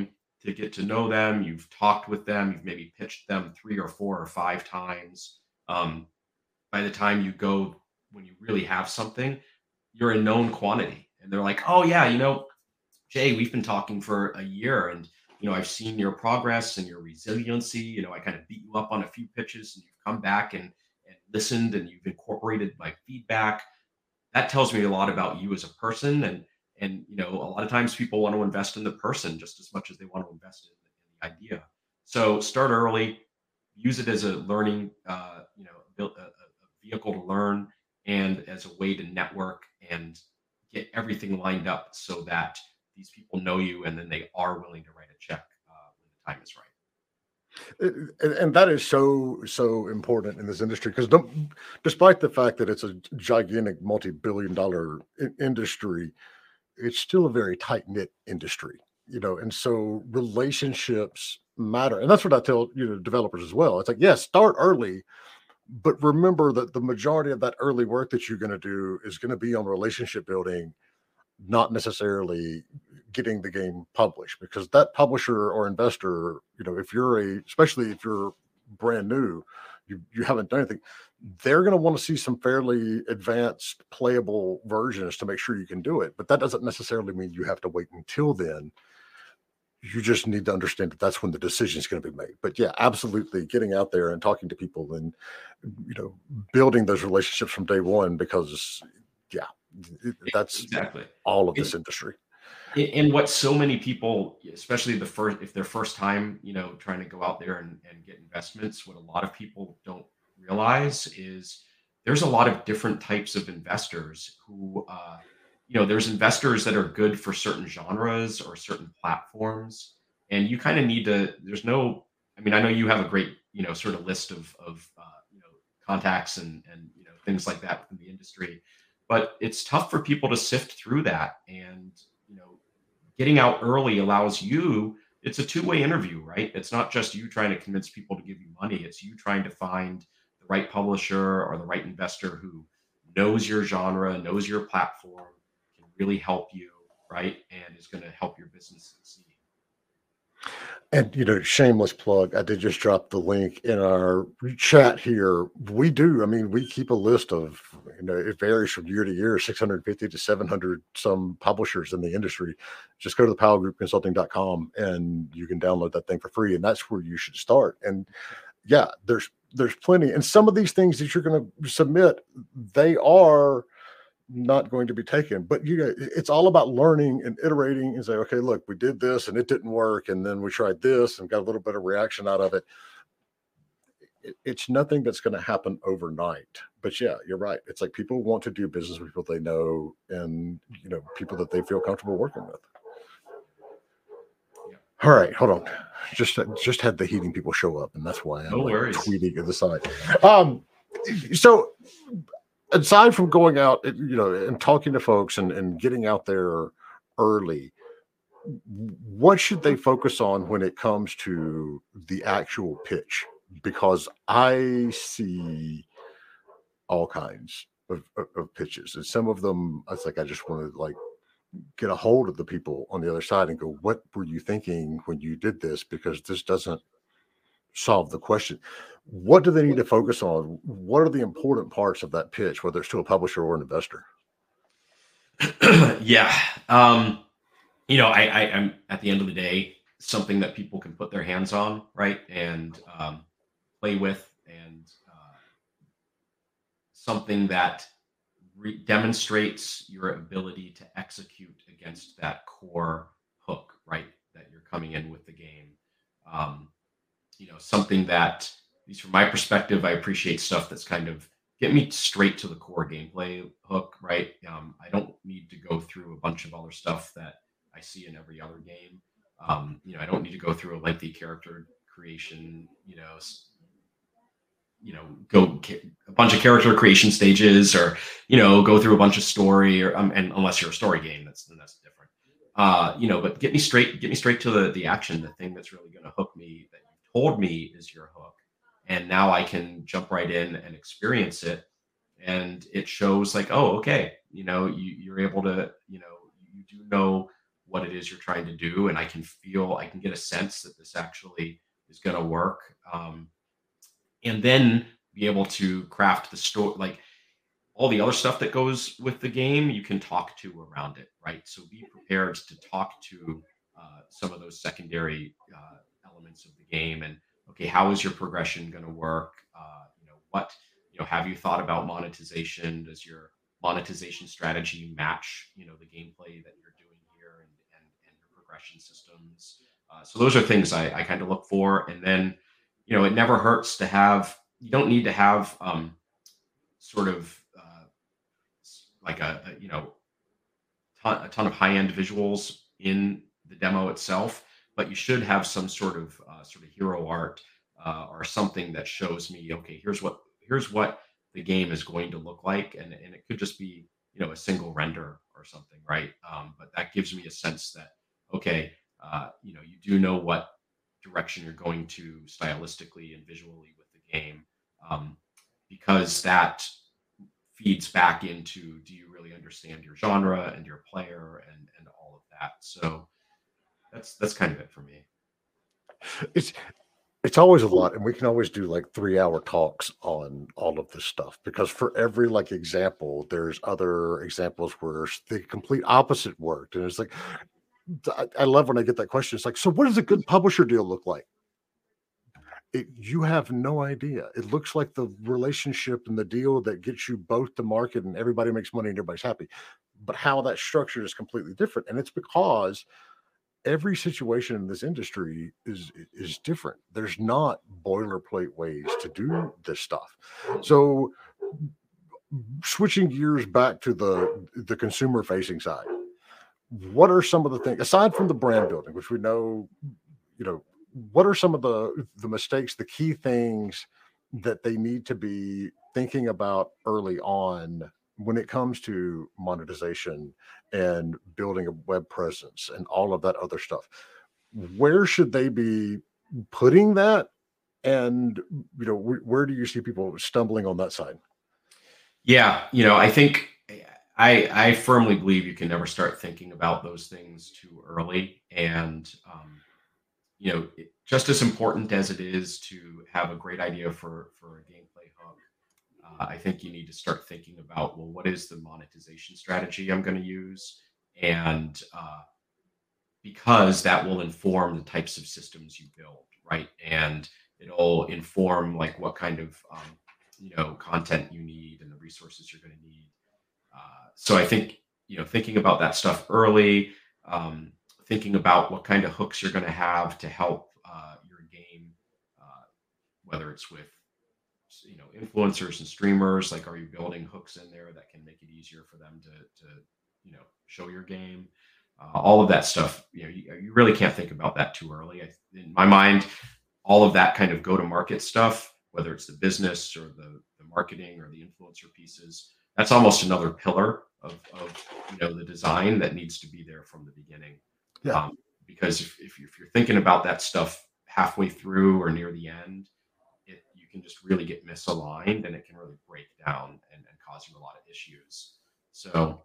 to get to know them. You've talked with them. You've maybe pitched them 3 or 4 or 5 times. By the time you go, when you really have something, you're a known quantity. And they're like, oh, yeah, Jay, we've been talking for a year and, I've seen your progress and your resiliency. I kind of beat you up on a few pitches and you've come back and listened and you've incorporated my feedback. That tells me a lot about you as a person. And a lot of times people want to invest in the person just as much as they want to invest in the idea. So start early, use it as a learning, build a vehicle to learn and as a way to network and get everything lined up so that these people know you and then they are willing to write a check when the time is right. And that is so important in this industry because despite the fact that it's a gigantic multi-billion-dollar industry, it's still a very tight-knit industry, and so relationships matter. And that's what I tell developers as well. It's like, yes, start early, but remember that the majority of that early work that you're going to do is going to be on relationship building, not necessarily getting the game published, because that publisher or investor, especially if you're brand new, you haven't done anything, they're going to want to see some fairly advanced playable versions to make sure you can do it. But that doesn't necessarily mean you have to wait until then. You just need to understand that that's when the decision is going to be made. But yeah, absolutely, getting out there and talking to people and building those relationships from day one, because that's exactly all of this industry. And what so many people, especially if their first time, trying to go out there and get investments, what a lot of people don't realize is there's a lot of different types of investors who, there's investors that are good for certain genres or certain platforms. And you kind of need to, I know you have a great, sort of list of contacts and things like that within the industry, but it's tough for people to sift through that. And, getting out early allows you, it's a two-way interview, right? It's not just you trying to convince people to give you money. It's you trying to find the right publisher or the right investor who knows your genre, knows your platform, can really help you, right? And is going to help your business succeed. And, shameless plug, I did just drop the link in our chat here. We keep a list of, it varies from year to year, 650 to 700 some publishers in the industry. Just go to the powellgroupconsulting.com and you can download that thing for free. And that's where you should start. And yeah, there's plenty. And some of these things that you're going to submit, they are not going to be taken, but it's all about learning and iterating and say, okay, look, we did this and it didn't work, and then we tried this and got a little bit of reaction out of it. It's nothing that's going to happen overnight. But yeah, you're right. It's like people want to do business with people they know and people that they feel comfortable working with. Yeah. All right, hold on. Just had the heating people show up, and that's why I'm tweeting at the side. So aside from going out, and talking to folks and getting out there early, what should they focus on when it comes to the actual pitch? Because I see all kinds of pitches, and some of them, it's like I just want to get a hold of the people on the other side and go, what were you thinking when you did this? Because this doesn't solve the question. What do they need to focus on? What are the important parts of that pitch, whether it's to a publisher or an investor? Yeah. I'm at the end of the day, something that people can put their hands on, right? And play with, and something that demonstrates your ability to execute against that core hook, right? That you're coming in with the game. Something that, at least from my perspective, I appreciate stuff that's kind of get me straight to the core gameplay hook, right? I don't need to go through a bunch of other stuff that I see in every other game. I don't need to go through a lengthy character creation, go a bunch of character creation stages, or, go through a bunch of story, or and unless you're a story game, that's different. But get me straight to the action, the thing that's really going to hook me, that you told me is your hook. And now I can jump right in and experience it. And it shows like, oh, okay, you're able to, you do know what it is you're trying to do, and I can get a sense that this actually is going to work. And then be able to craft the story, like all the other stuff that goes with the game, you can talk to around it, right? So be prepared to talk to some of those secondary elements of the game, and okay, how is your progression going to work? What have you thought about monetization? Does your monetization strategy match the gameplay that you're doing here, and your progression systems? So those are things I kind of look for, and then it never hurts to have. You don't need to have sort of like a ton of high end visuals in the demo itself, but you should have some sort of hero art or something that shows me, okay, here's what the game is going to look like, and it could just be a single render or something, right? But that gives me a sense that okay, you do know what direction you're going to stylistically and visually with the game, because that feeds back into, do you really understand your genre and your player and all of that. So that's kind of it for me. It's always a lot, and we can always do like 3-hour talks on all of this stuff, because for every like example, there's other examples where the complete opposite worked. And it's like, I love when I get that question. It's like, so what does a good publisher deal look like? You have no idea. It looks like the relationship and the deal that gets you both to market and everybody makes money and everybody's happy. But how that's structured is completely different. And it's because every situation in this industry is different. There's not boilerplate ways to do this stuff. So switching gears back to the consumer facing side, what are some of the things aside from the brand building, which we know, what are some of the mistakes, the key things that they need to be thinking about early on when it comes to monetization and building a web presence and all of that other stuff? Where should they be putting that? And, where do you see people stumbling on that side? Yeah, I think I firmly believe you can never start thinking about those things too early. And, just as important as it is to have a great idea for a gameplay hook, I think you need to start thinking about, well, what is the monetization strategy I'm going to use? And because that will inform the types of systems you build, right? And it'll inform like what kind of content you need and the resources you're going to need. So I think thinking about that stuff early, thinking about what kind of hooks you're going to have to help your game, whether it's with influencers and streamers. Like, are you building hooks in there that can make it easier for them to show your game? All of that stuff, you really can't think about that too early. In my mind, all of that kind of go-to-market stuff, whether it's the business or the marketing or the influencer pieces, that's almost another pillar of the design that needs to be there from the beginning. Yeah. Because if you're thinking about that stuff halfway through or near the end, you can just really get misaligned, and it can really break down and cause you a lot of issues. So,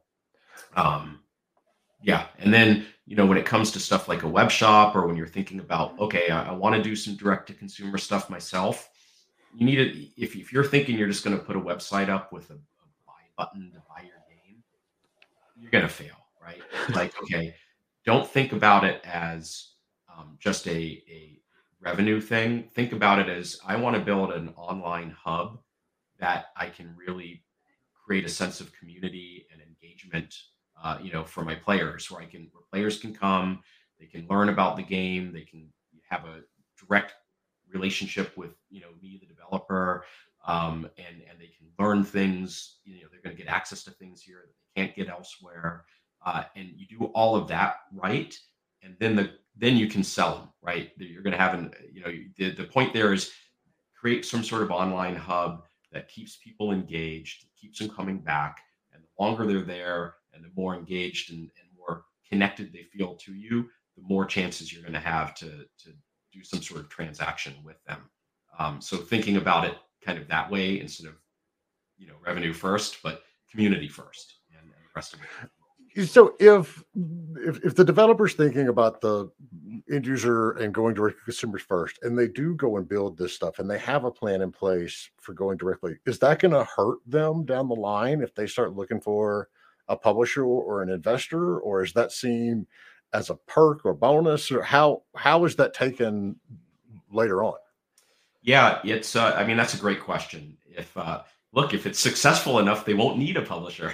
yeah. And then, when it comes to stuff like a web shop, or when you're thinking about, okay, I want to do some direct to consumer stuff myself, you need to, if you're thinking you're just going to put a website up with a buy button to buy your game, you're going to fail, right? Like, okay, don't think about it as just a revenue thing. Think about it as, I want to build an online hub that I can really create a sense of community and engagement, for my players, where players can come, they can learn about the game, they can have a direct relationship with, me, the developer, and they can learn things. They're going to get access to things here that they can't get elsewhere. And you do all of that right, and then you can sell them, right? You're going to have the point there is create some sort of online hub that keeps people engaged, keeps them coming back, and the longer they're there and the more engaged and more connected they feel to you, the more chances you're going to have to do some sort of transaction with them. So thinking about it kind of that way, instead of revenue first, but community first, and the rest of it. So if the developer's thinking about the end user and going direct to consumers first, and they do go and build this stuff, and they have a plan in place for going directly, is that going to hurt them down the line if they start looking for a publisher or an investor, or is that seen as a perk or bonus, or how is that taken later on? Yeah, it's. I mean, that's a great question. If it's successful enough, they won't need a publisher,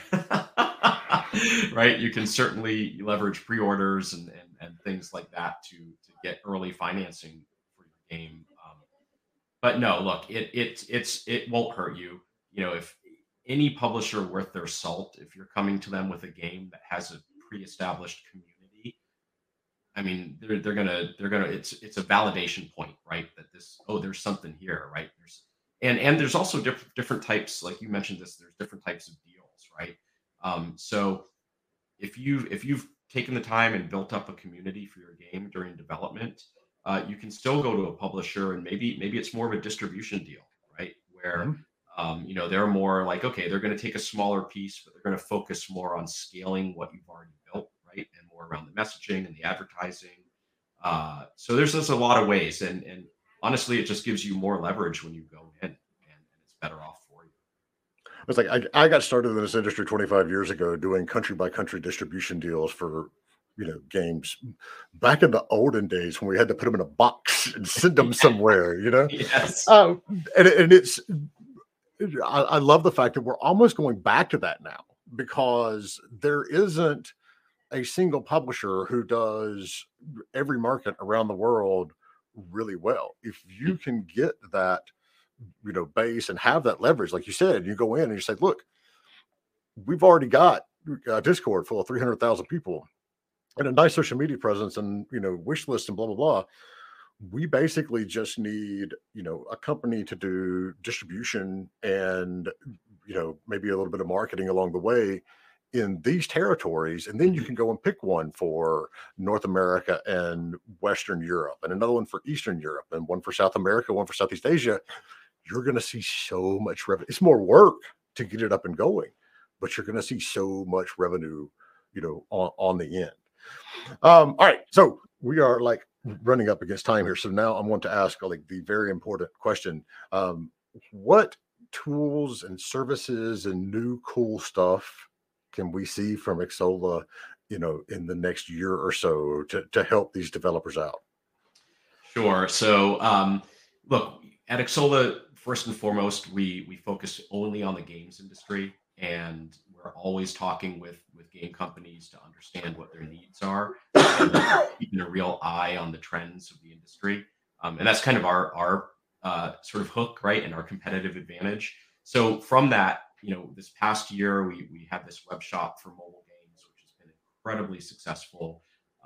right? You can certainly leverage pre-orders and things like that to get early financing for your game. But no, look, it won't hurt you. You know, if any publisher worth their salt, if you're coming to them with a game that has a pre-established community, I mean, they're gonna it's a validation point, right? That there's something here, right? And there's also different types, like you mentioned there's different types of deals, right? So if you've taken the time and built up a community for your game during development, you can still go to a publisher and maybe it's more of a distribution deal, right? Where Mhm. they're more like, okay, they're going to take a smaller piece, but they're going to focus more on scaling what you've already built, right? And more around the messaging and the advertising. So there's just a lot of ways, and honestly, it just gives you more leverage when you go in, and it's better off for you. It's like I got started in this industry 25 years ago doing country by country distribution deals for games back in the olden days when we had to put them in a box and send them somewhere. Yes. And it's I love the fact that we're almost going back to that now because there isn't a single publisher who does every market around the world really well. If you can get that base and have that leverage, like you said, you go in and you say, look, we've already got a Discord full of 300,000 people and a nice social media presence and wish list and blah blah blah. We basically just need a company to do distribution and maybe a little bit of marketing along the way in these territories, and then you can go and pick one for North America and Western Europe and another one for Eastern Europe and one for South America, one for Southeast Asia. You're going to see so much revenue. It's more work to get it up and going, but you're going to see so much revenue on the end. All right, so we are like running up against time here, so now I want to ask like the very important question. What tools and services and new cool stuff can we see from Xsolla in the next year or so to help these developers out? Sure. So look, at Xsolla, first and foremost, we focus only on the games industry, and we're always talking with game companies to understand what their needs are, and keeping a real eye on the trends of the industry. And that's kind of our sort of hook, right, and our competitive advantage. So from that, this past year, we had this web shop for mobile games, which has been incredibly successful.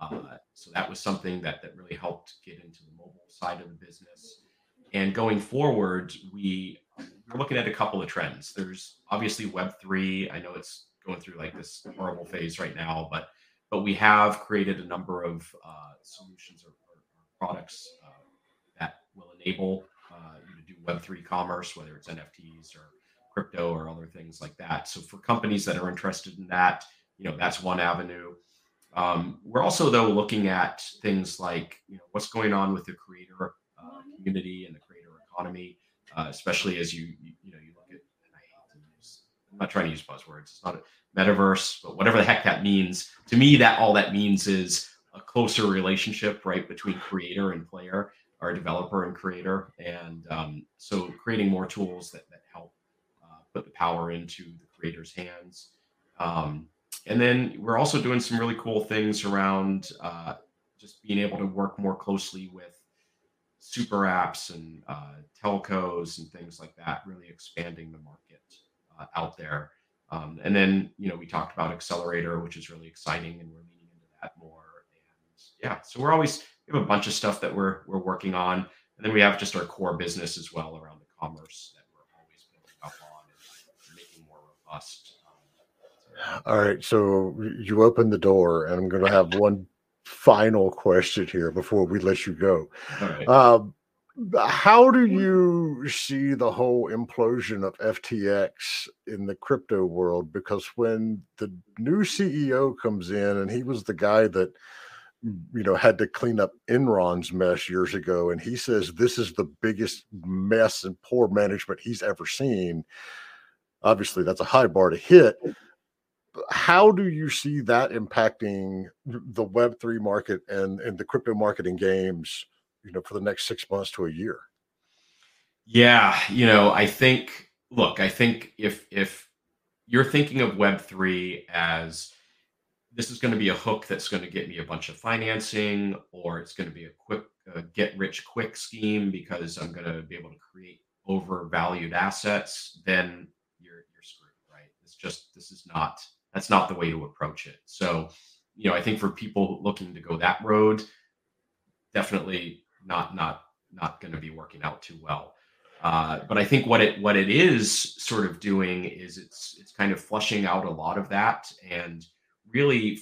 So that was something that really helped get into the mobile side of the business. And going forward, we're looking at a couple of trends. There's obviously Web3. I know it's going through like this horrible phase right now, but we have created a number of solutions or products that will enable you to do Web3 commerce, whether it's NFTs or crypto or other things like that. So for companies that are interested in that, that's one avenue. We're also though looking at things like what's going on with the creator community and the creator economy, especially as you look at. And I hate to use. I'm not trying to use buzzwords. It's not a metaverse, but whatever the heck that means to me, that all that means is a closer relationship, right, between creator and player, or developer and creator, and so creating more tools that help put the power into the creator's hands. And then we're also doing some really cool things around just being able to work more closely with super apps and telcos and things like that, really expanding the market out there. And then, we talked about Accelerator, which is really exciting, and we're leaning into that more. And yeah, so we have a bunch of stuff that we're working on. And then we have just our core business as well around the commerce that we're always building up on and making more robust. All right, so you opened the door, and I'm going to have one final question here before we let you go. All right. How do you see the whole implosion of FTX in the crypto world? Because when the new CEO comes in, and he was the guy that had to clean up Enron's mess years ago, and he says this is the biggest mess and poor management he's ever seen. Obviously, that's a high bar to hit. How do you see that impacting the Web3 market and the crypto market in games, for the next 6 months to a year? Yeah, I think if you're thinking of Web3 as this is going to be a hook that's going to get me a bunch of financing, or it's going to be a quick get rich quick scheme because I'm going to be able to create overvalued assets, then you're screwed, right? That's not the way to approach it. So, I think for people looking to go that road, definitely not going to be working out too well. But I think what it is sort of doing is it's kind of flushing out a lot of that and really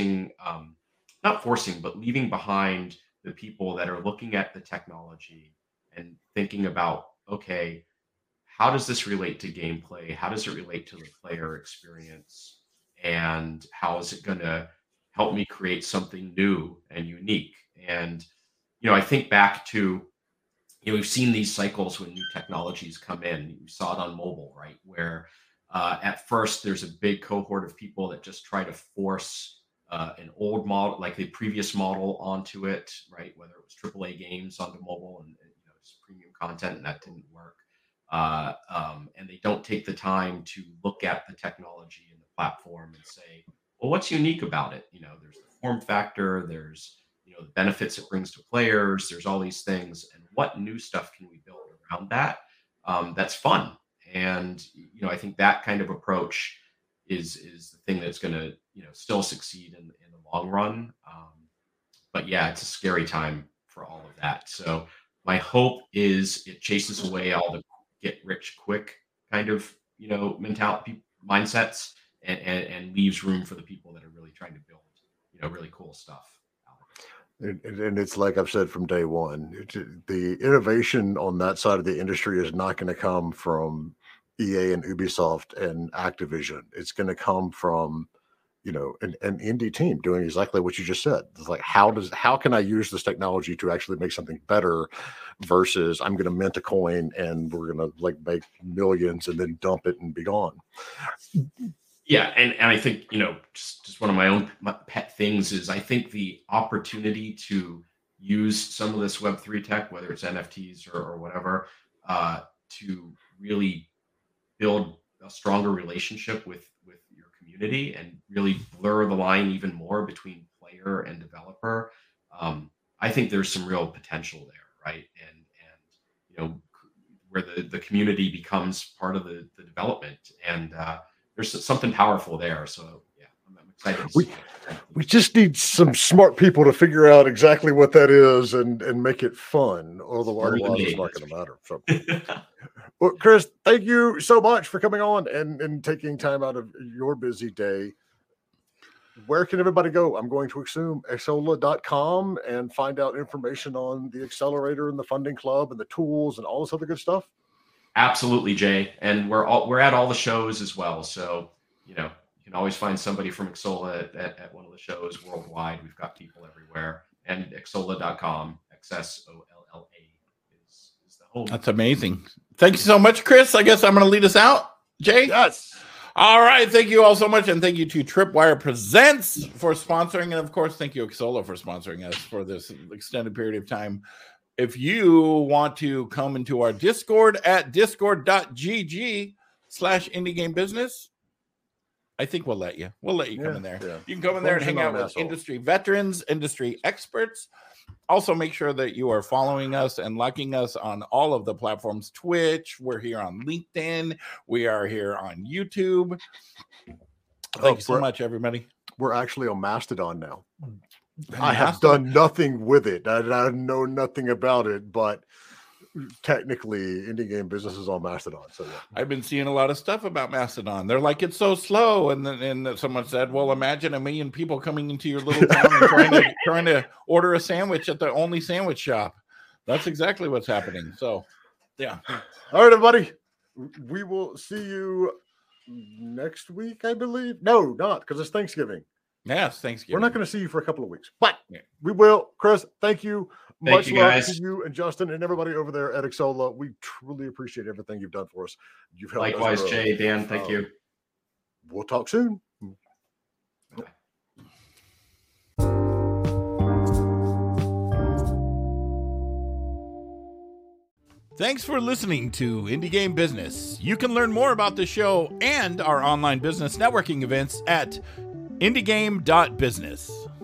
not forcing, but leaving behind the people that are looking at the technology and thinking about, okay, how does this relate to gameplay? How does it relate to the player experience? And how is it going to help me create something new and unique? And, I think back to, we've seen these cycles when new technologies come in. We saw it on mobile, right? Where at first there's a big cohort of people that just try to force an old model, like the previous model, onto it, right? Whether it was AAA games onto mobile and just premium content, and that didn't work. And they don't take the time to look at the technology and the platform and say, well, what's unique about it? There's the form factor, there's the benefits it brings to players, there's all these things, and what new stuff can we build around that? That's fun. And I think that kind of approach is the thing that's going to still succeed in the long run. But yeah, it's a scary time for all of that. So my hope is it chases away all the get rich quick kind of mentality mindsets and leaves room for the people that are really trying to build really cool stuff. And it's like I've said from day one, the innovation on that side of the industry is not going to come from EA and Ubisoft and Activision. It's going to come from, an indie team doing exactly what you just said. It's like, how can I use this technology to actually make something better versus I'm going to mint a coin and we're going to make millions and then dump it and be gone. Yeah, and I think just one of my pet things is I think the opportunity to use some of this Web3 tech, whether it's NFTs or whatever, to really build a stronger relationship with your community and really blur the line even more between player and developer. I think there's some real potential there, right? And where the community becomes part of the development and there's something powerful there. So yeah, I'm excited. We just need some smart people to figure out exactly what that is and make it fun. Otherwise, it's not going to matter. So, well, Chris, thank you so much for coming on and taking time out of your busy day. Where can everybody go? I'm going to assume Xsolla.com and find out information on the accelerator and the funding club and the tools and all this other good stuff. Absolutely, Jay. And we're at all the shows as well. So, you can always find somebody from Xsolla at one of the shows worldwide. We've got people everywhere. And Xsolla.com, XSOLLA is the home. That's amazing. Thank you so much, Chris. I guess I'm going to lead us out. Jay? Yes. All right. Thank you all so much. And thank you to Tripwire Presents for sponsoring. And of course, thank you, Xsolla, for sponsoring us for this extended period of time. If you want to come into our Discord at discord.gg/indiegamebusiness, I think we'll let you. We'll let you come in there. Yeah. You can come in there and hang out with industry veterans, industry experts. Also, make sure that you are following us and liking us on all of the platforms. Twitch. We're here on LinkedIn. We are here on YouTube. Thank you so much, everybody. We're actually on Mastodon now. I have done nothing with it. I know nothing about it, but technically, Indie Game Business is on Mastodon. So yeah. I've been seeing a lot of stuff about Mastodon. They're like, it's so slow. And then someone said, well, imagine 1 million people coming into your little town and trying to order a sandwich at the only sandwich shop. That's exactly what's happening. So, yeah. All right, everybody. We will see you next week, I believe. No, not because it's Thanksgiving. Yes, Thanksgiving. We're not going to see you for a couple of weeks, but Yeah. we will. Chris, thank you. Thank Much you, love guys. to you and Justin and everybody over there at Exola. We truly appreciate everything you've done for us. You've helped us Likewise, grow. Jay, Dan, thank you. We'll talk soon. Thanks for listening to Indie Game Business. You can learn more about the show and our online business networking events at indiegame.business.